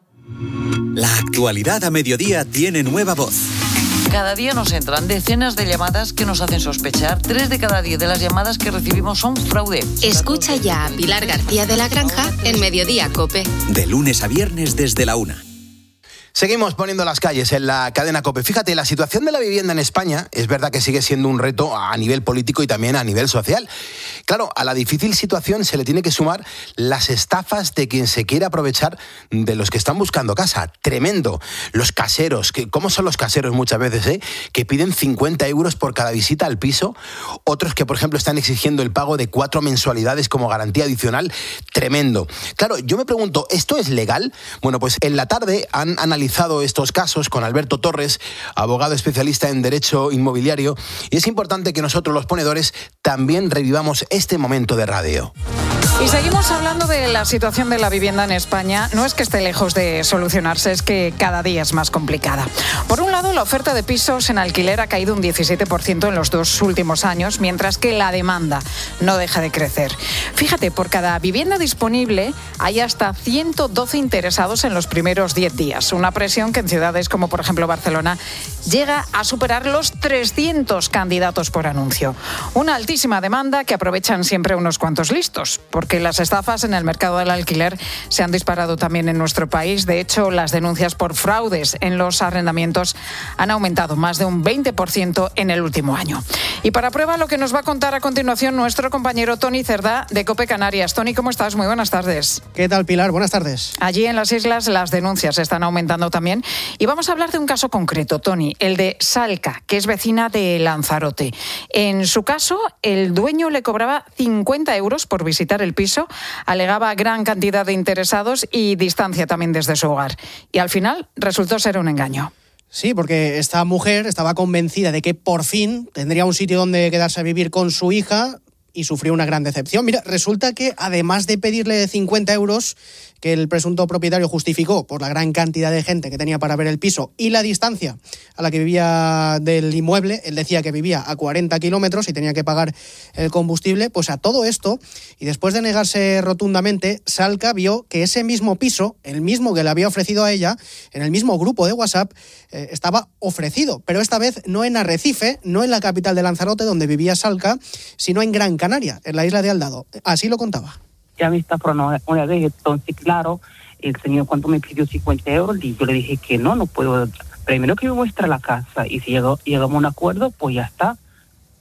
La actualidad a mediodía tiene nueva voz. Cada día nos entran decenas de llamadas que nos hacen sospechar. 3 de cada 10 de las llamadas que recibimos son fraude. Escucha ya a Pilar García de la Granja en Mediodía COPE. De lunes a viernes desde la 1. Seguimos poniendo las calles en la cadena COPE. Fíjate, la situación de la vivienda en España es verdad que sigue siendo un reto a nivel político y también a nivel social. Claro, a la difícil situación se le tiene que sumar las estafas de quien se quiere aprovechar de los que están buscando casa. Tremendo. Los caseros, ¿cómo son los caseros muchas veces? Que piden 50 euros por cada visita al piso. Otros que, por ejemplo, están exigiendo el pago de 4 mensualidades como garantía adicional. Tremendo. Claro, yo me pregunto, ¿esto es legal? Bueno, pues en la tarde han analizado estos casos con Alberto Torres, abogado especialista en derecho inmobiliario, y es importante que nosotros los ponedores también revivamos este momento de radio. Y seguimos hablando de la situación de la vivienda en España. No es que esté lejos de solucionarse, es que cada día es más complicada. Por un lado, la oferta de pisos en alquiler ha caído un 17% en los 2 últimos años, mientras que la demanda no deja de crecer. Fíjate, por cada vivienda disponible hay hasta 112 interesados en los primeros 10 días. Una presión que en ciudades como, por ejemplo, Barcelona llega a superar los 300 candidatos por anuncio. Una altísima demanda que aprovechan siempre unos cuantos listos, porque las estafas en el mercado del alquiler se han disparado también en nuestro país. De hecho, las denuncias por fraudes en los arrendamientos han aumentado más de un 20% en el último año. Y para prueba, lo que nos va a contar a continuación nuestro compañero Toni Cerdá de COPE Canarias. Toni, ¿cómo estás? Muy buenas tardes. ¿Qué tal, Pilar? Buenas tardes. Allí en las islas las denuncias están aumentando también. Y vamos a hablar de un caso concreto, Toni, el de Salca, que es vecina de Lanzarote. En su caso, el dueño le cobraba 50 euros por visitar el piso, alegaba gran cantidad de interesados y distancia también desde su hogar. Y al final resultó ser un engaño. Sí, porque esta mujer estaba convencida de que por fin tendría un sitio donde quedarse a vivir con su hija y sufrió una gran decepción. Mira, resulta que además de pedirle 50 euros, que el presunto propietario justificó por la gran cantidad de gente que tenía para ver el piso y la distancia a la que vivía del inmueble, él decía que vivía a 40 kilómetros y tenía que pagar el combustible, pues a todo esto, y después de negarse rotundamente, Salca vio que ese mismo piso, el mismo que le había ofrecido a ella, en el mismo grupo de WhatsApp, estaba ofrecido, pero esta vez no en Arrecife, no en la capital de Lanzarote, donde vivía Salca, sino en Gran Canaria, en la isla de Aldado. Así lo contaba. Ya me está por una vez, entonces claro, el señor cuando me pidió 50 euros, y yo le dije que no puedo, primero que me muestra la casa, y si llegamos a un acuerdo, pues ya está,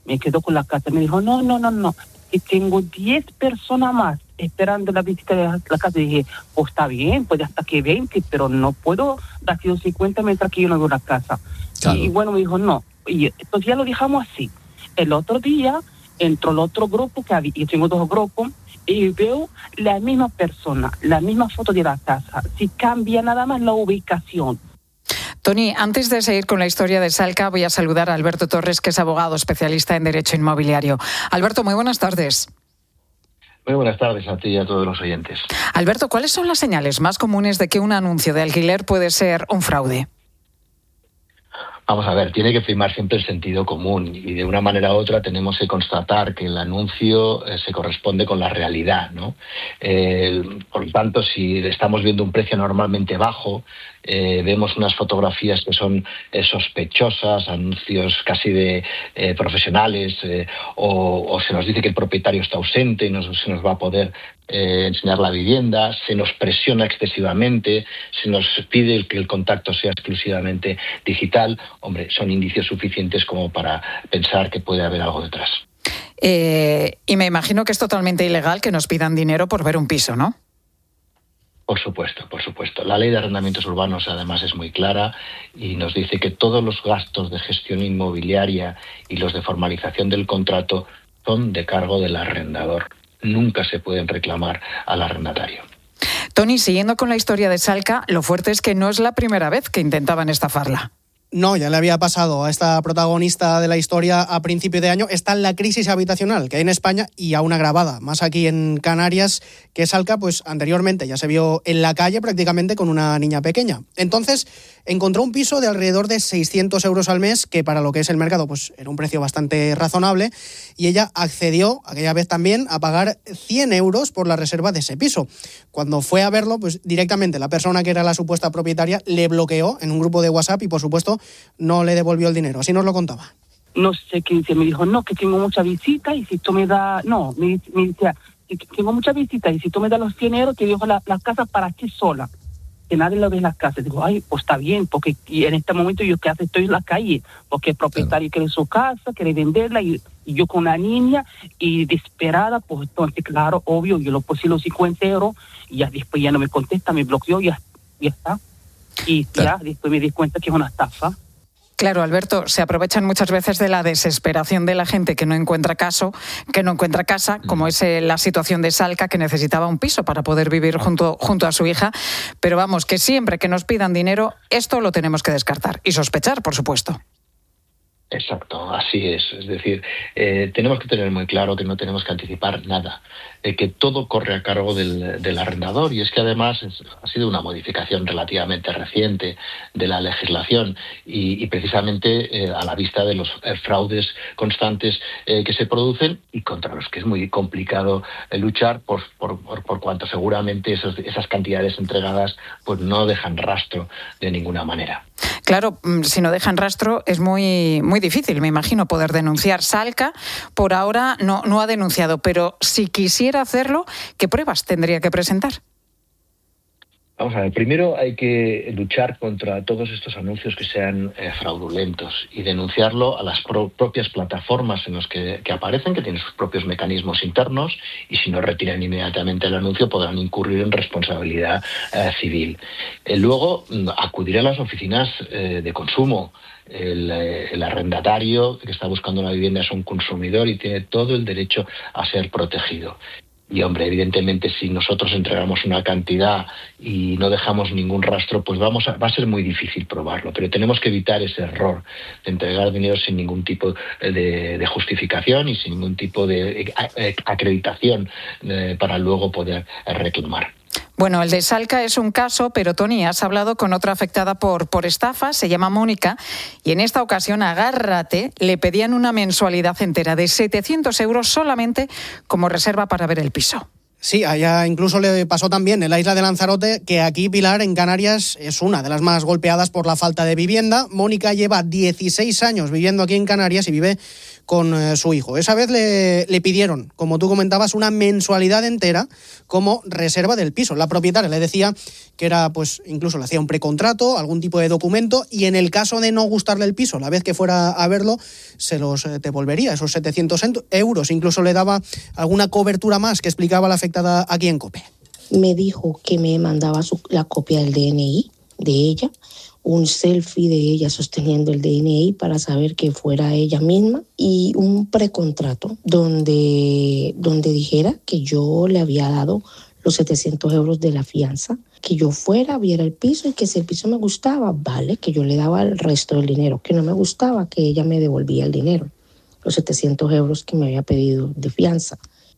me quedo con la casa. Me dijo, no, que tengo 10 personas más esperando la visita de la casa. Y dije, pues está bien, pues hasta que 20, pero no puedo dar 50 mientras que yo no veo la casa. Claro. Y bueno, me dijo, no. Y entonces ya lo dejamos así. El otro día entró el otro grupo que había, yo tengo 2 grupos, y veo la misma persona, la misma foto de la casa. Si cambia nada más la ubicación. Tony, antes de seguir con la historia de Salca, voy a saludar a Alberto Torres, que es abogado especialista en Derecho Inmobiliario. Alberto, muy buenas tardes. Muy buenas tardes a ti y a todos los oyentes. Alberto, ¿cuáles son las señales más comunes de que un anuncio de alquiler puede ser un fraude? Vamos a ver, tiene que primar siempre el sentido común y de una manera u otra tenemos que constatar que el anuncio se corresponde con la realidad, ¿no? Por lo tanto, si estamos viendo un precio normalmente bajo, vemos unas fotografías que son sospechosas, anuncios casi de profesionales, o se nos dice que el propietario está ausente y se nos va a poder enseñar la vivienda, se nos presiona excesivamente, se nos pide que el contacto sea exclusivamente digital, hombre, son indicios suficientes como para pensar que puede haber algo detrás. Y me imagino que es totalmente ilegal que nos pidan dinero por ver un piso, ¿no? Por supuesto. La ley de arrendamientos urbanos además es muy clara y nos dice que todos los gastos de gestión inmobiliaria y los de formalización del contrato son de cargo del arrendador. Nunca se pueden reclamar al arrendatario. Tony, siguiendo con la historia de Salca, lo fuerte es que no es la primera vez que intentaban estafarla. No, ya le había pasado a esta protagonista de la historia a principio de año. Está en la crisis habitacional que hay en España y aún agravada, más aquí en Canarias, que Salca, pues anteriormente ya se vio en la calle prácticamente con una niña pequeña. Entonces encontró un piso de alrededor de 600 euros al mes, que para lo que es el mercado pues era un precio bastante razonable, y ella accedió aquella vez también a pagar 100 euros por la reserva de ese piso. Cuando fue a verlo, pues directamente la persona que era la supuesta propietaria le bloqueó en un grupo de WhatsApp y por supuesto no le devolvió el dinero. Así nos lo contaba. No sé qué dice, me dijo, no, que tengo mucha visita y si tú me das, no, me decía, tengo mucha visita y si tú me das los 100 euros te dejo la casa para ti sola, que nadie lo ve en las casas. Digo, ay, pues está bien, porque en este momento yo que hace estoy en la calle, porque el propietario quiere su casa, quiere venderla y yo con una niña y desesperada, pues entonces claro, obvio, yo lo puse los 50 euros y ya después ya no me contesta, me bloqueó y ya está. Y ya después me di cuenta que es una estafa. Claro, Alberto, se aprovechan muchas veces de la desesperación de la gente que no encuentra casa, como es la situación de Salca, que necesitaba un piso para poder vivir junto a su hija. Pero vamos, que siempre que nos pidan dinero, esto lo tenemos que descartar y sospechar, por supuesto. Exacto, así es. Es decir, tenemos que tener muy claro que no tenemos que anticipar nada, que todo corre a cargo del arrendador, y es que además ha sido una modificación relativamente reciente de la legislación y precisamente a la vista de los fraudes constantes que se producen y contra los que es muy complicado luchar por cuanto seguramente esas cantidades entregadas pues no dejan rastro de ninguna manera. Claro, si no dejan rastro es muy difícil, me imagino, poder denunciar. Salca por ahora no ha denunciado, pero si quisiera hacerlo, ¿qué pruebas tendría que presentar? Vamos a ver, primero hay que luchar contra todos estos anuncios que sean fraudulentos y denunciarlo a las propias plataformas en las que aparecen, que tienen sus propios mecanismos internos, y si no retiran inmediatamente el anuncio podrán incurrir en responsabilidad civil. Luego, acudir a las oficinas de consumo. El arrendatario que está buscando una vivienda es un consumidor y tiene todo el derecho a ser protegido. Y hombre, evidentemente si nosotros entregamos una cantidad y no dejamos ningún rastro, pues va a ser muy difícil probarlo. Pero tenemos que evitar ese error de entregar dinero sin ningún tipo de justificación y sin ningún tipo de acreditación para luego poder reclamar. Bueno, el de Salca es un caso, pero Tony, has hablado con otra afectada por estafa, se llama Mónica, y en esta ocasión, agárrate, le pedían una mensualidad entera de 700 euros solamente como reserva para ver el piso. Sí, allá incluso le pasó también en la isla de Lanzarote, que aquí, Pilar, en Canarias, es una de las más golpeadas por la falta de vivienda. Mónica lleva 16 años viviendo aquí en Canarias y vive con su hijo. Esa vez le pidieron, como tú comentabas, una mensualidad entera como reserva del piso. La propietaria le decía que era, pues, incluso le hacía un precontrato, algún tipo de documento, y en el caso de no gustarle el piso, la vez que fuera a verlo, se los devolvería, esos 700 euros. Incluso le daba alguna cobertura más que explicaba la afectada aquí en COPE. Me dijo que me mandaba la copia del DNI de ella, un selfie de ella sosteniendo el DNI para saber que fuera ella misma, y un precontrato donde dijera que yo le había dado los 700 euros de la fianza, que yo fuera, viera el piso, y que si el piso me gustaba, vale, que yo le daba el resto del dinero, que no me gustaba, que ella me devolvía el dinero, los 700 euros que me había pedido de fianza.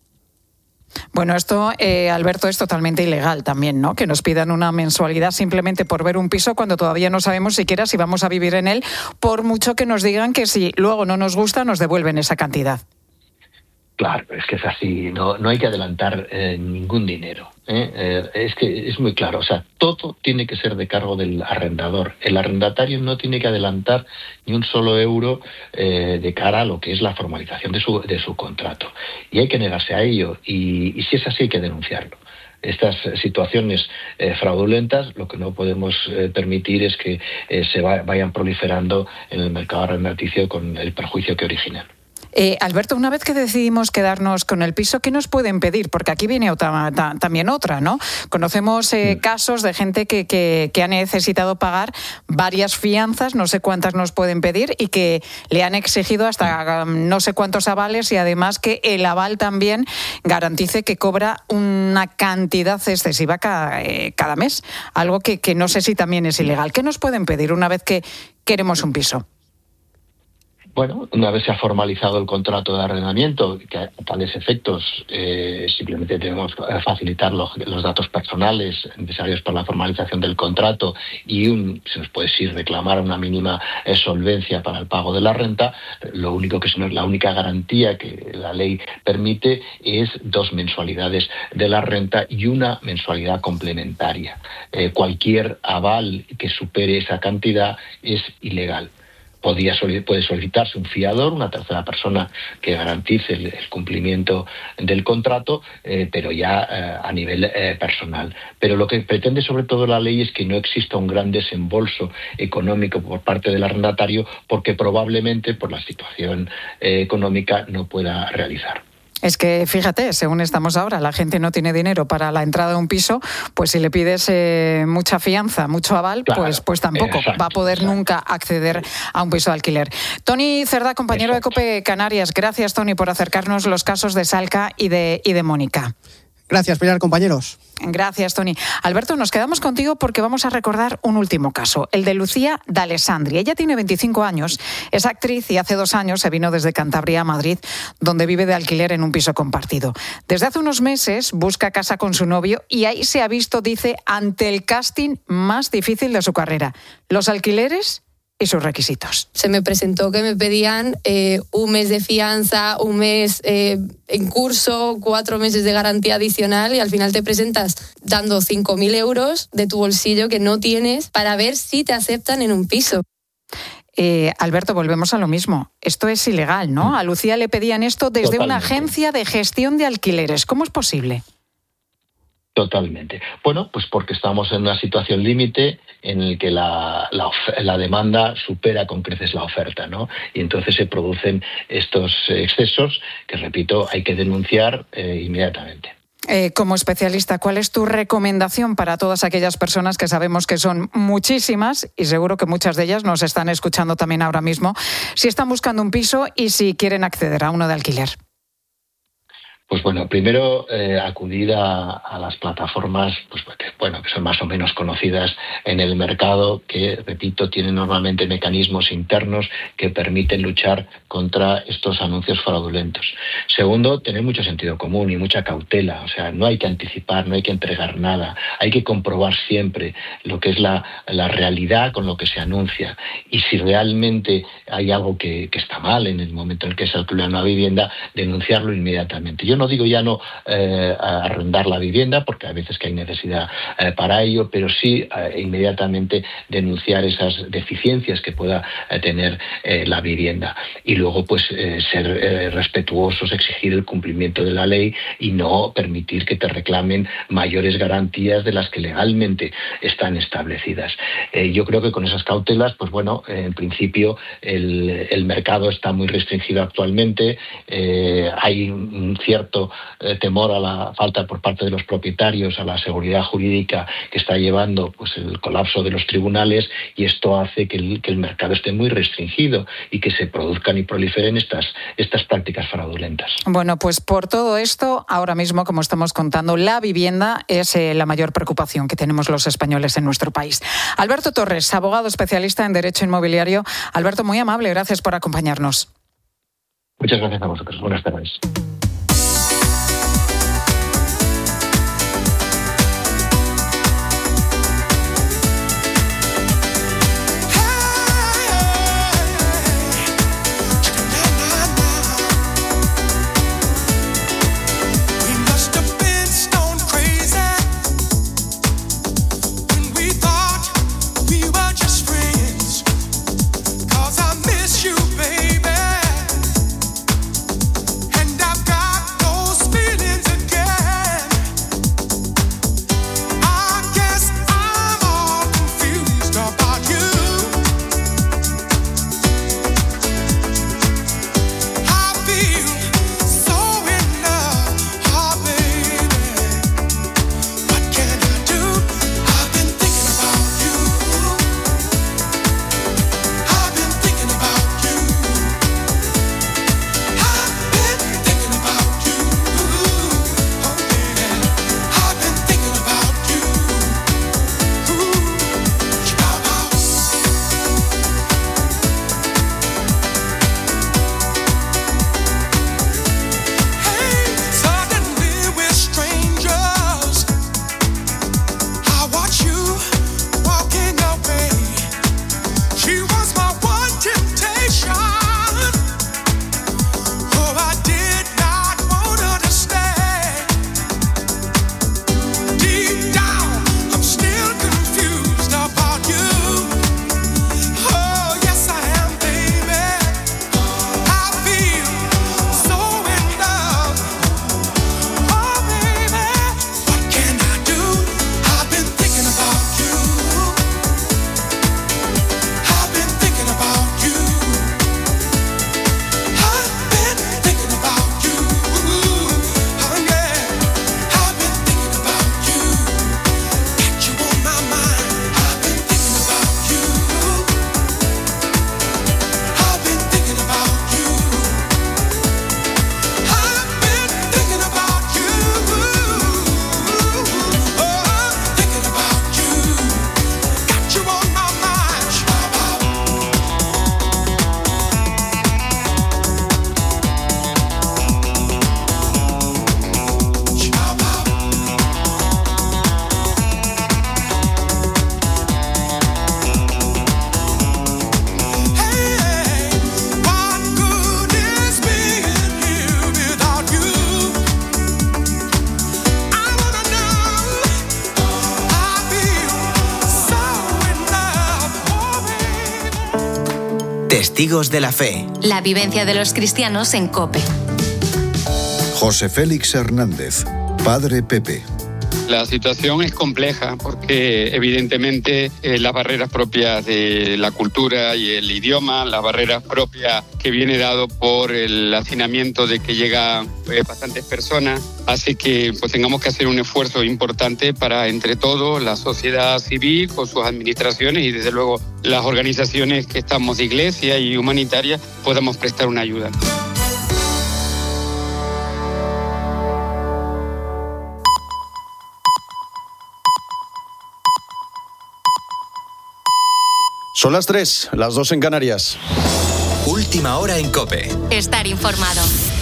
Bueno, esto, Alberto, es totalmente ilegal también, ¿no? Que nos pidan una mensualidad simplemente por ver un piso cuando todavía no sabemos siquiera si vamos a vivir en él, por mucho que nos digan que si luego no nos gusta nos devuelven esa cantidad. Claro, es que es así, no hay que adelantar ningún dinero. Es que es muy claro, o sea, todo tiene que ser de cargo del arrendador. El arrendatario no tiene que adelantar ni un solo euro de cara a lo que es la formalización de su contrato. Y hay que negarse a ello, y si es así hay que denunciarlo. Estas situaciones fraudulentas, lo que no podemos permitir es que se vayan proliferando en el mercado arrendaticio con el perjuicio que originan. Alberto, una vez que decidimos quedarnos con el piso, ¿qué nos pueden pedir? Porque aquí viene también otra, ¿no? Conocemos casos de gente que ha necesitado pagar varias fianzas, no sé cuántas nos pueden pedir, y que le han exigido hasta no sé cuántos avales, y además que el aval también garantice que cobra una cantidad excesiva cada mes, algo que no sé si también es ilegal. ¿Qué nos pueden pedir una vez que queremos un piso? Bueno, una vez se ha formalizado el contrato de arrendamiento, que a tales efectos simplemente debemos facilitar los datos personales necesarios para la formalización del contrato y se nos puede reclamar una mínima solvencia para el pago de la renta. Lo único que la única garantía que la ley permite es 2 mensualidades de la renta y una mensualidad complementaria. Cualquier aval que supere esa cantidad es ilegal. Puede solicitarse un fiador, una tercera persona que garantice el cumplimiento del contrato, pero ya a nivel personal. Pero lo que pretende sobre todo la ley es que no exista un gran desembolso económico por parte del arrendatario, porque probablemente por la situación económica no pueda realizar. Es que, fíjate, según estamos ahora, la gente no tiene dinero para la entrada de un piso, pues si le pides mucha fianza, mucho aval, claro, pues tampoco va a poder nunca acceder a un piso de alquiler. Toni Cerdá, compañero de COPE Canarias. Gracias, Toni, por acercarnos los casos de Salca y de Mónica. Gracias, Pilar, compañeros. Gracias, Toni. Alberto, nos quedamos contigo porque vamos a recordar un último caso, el de Lucía D'Alessandri. Ella tiene 25 años, es actriz y hace 2 años se vino desde Cantabria a Madrid, donde vive de alquiler en un piso compartido. Desde hace unos meses busca casa con su novio y ahí se ha visto, dice, ante el casting más difícil de su carrera: los alquileres y sus requisitos. Se me presentó que me pedían un mes de fianza, un mes en curso, 4 meses de garantía adicional, y al final te presentas dando 5.000 euros de tu bolsillo que no tienes para ver si te aceptan en un piso. Alberto, volvemos a lo mismo. Esto es ilegal, ¿no? A Lucía le pedían esto desde una agencia de gestión de alquileres. ¿Cómo es posible? Totalmente. Bueno, pues porque estamos en una situación límite en el que la demanda supera con creces la oferta, ¿no? Y entonces se producen estos excesos que, repito, hay que denunciar inmediatamente. Como especialista, ¿cuál es tu recomendación para todas aquellas personas que sabemos que son muchísimas, y seguro que muchas de ellas nos están escuchando también ahora mismo, si están buscando un piso y si quieren acceder a uno de alquiler? Pues bueno, primero acudir a las plataformas que son más o menos conocidas en el mercado, que, repito, tienen normalmente mecanismos internos que permiten luchar contra estos anuncios fraudulentos. Segundo, tener mucho sentido común y mucha cautela. O sea, no hay que anticipar, no hay que entregar nada. Hay que comprobar siempre lo que es la realidad con lo que se anuncia. Y si realmente hay algo que está mal en el momento en el que se alquila una vivienda, denunciarlo inmediatamente. Yo no digo ya no arrendar la vivienda, porque a veces que hay necesidad para ello, pero sí inmediatamente denunciar esas deficiencias que pueda tener la vivienda. Y luego, pues, ser respetuosos, exigir el cumplimiento de la ley y no permitir que te reclamen mayores garantías de las que legalmente están establecidas. Yo creo que con esas cautelas, pues bueno, en principio el mercado está muy restringido actualmente, hay un cierto temor a la falta por parte de los propietarios a la seguridad jurídica que está llevando pues el colapso de los tribunales, y esto hace que el mercado esté muy restringido y que se produzcan y proliferen estas prácticas fraudulentas. Bueno, pues por todo esto, ahora mismo, como estamos contando, la vivienda es la mayor preocupación que tenemos los españoles en nuestro país. Alberto Torres, abogado especialista en Derecho Inmobiliario. Alberto, muy amable, gracias por acompañarnos. Muchas gracias a vosotros. Buenas tardes. Testigos de la fe. La vivencia de los cristianos en COPE. José Félix Hernández, Padre Pepe. La situación es compleja porque evidentemente las barreras propias de la cultura y el idioma, las barreras propias que viene dado por el hacinamiento de que llegan bastantes personas, hace que pues tengamos que hacer un esfuerzo importante para entre todos, la sociedad civil con sus administraciones y desde luego las organizaciones que estamos de iglesia y humanitarias podamos prestar una ayuda. Son las 3, las 2 en Canarias. Última hora en COPE. Estar informado.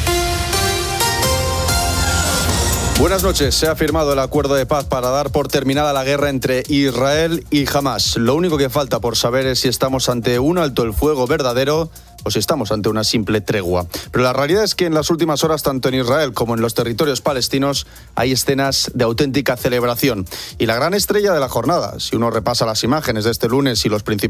Buenas noches. Se ha firmado el acuerdo de paz para dar por terminada la guerra entre Israel y Hamás. Lo único que falta por saber es si estamos ante un alto el fuego verdadero o si estamos ante una simple tregua. Pero la realidad es que en las últimas horas, tanto en Israel como en los territorios palestinos, hay escenas de auténtica celebración. Y la gran estrella de la jornada, si uno repasa las imágenes de este lunes y los principales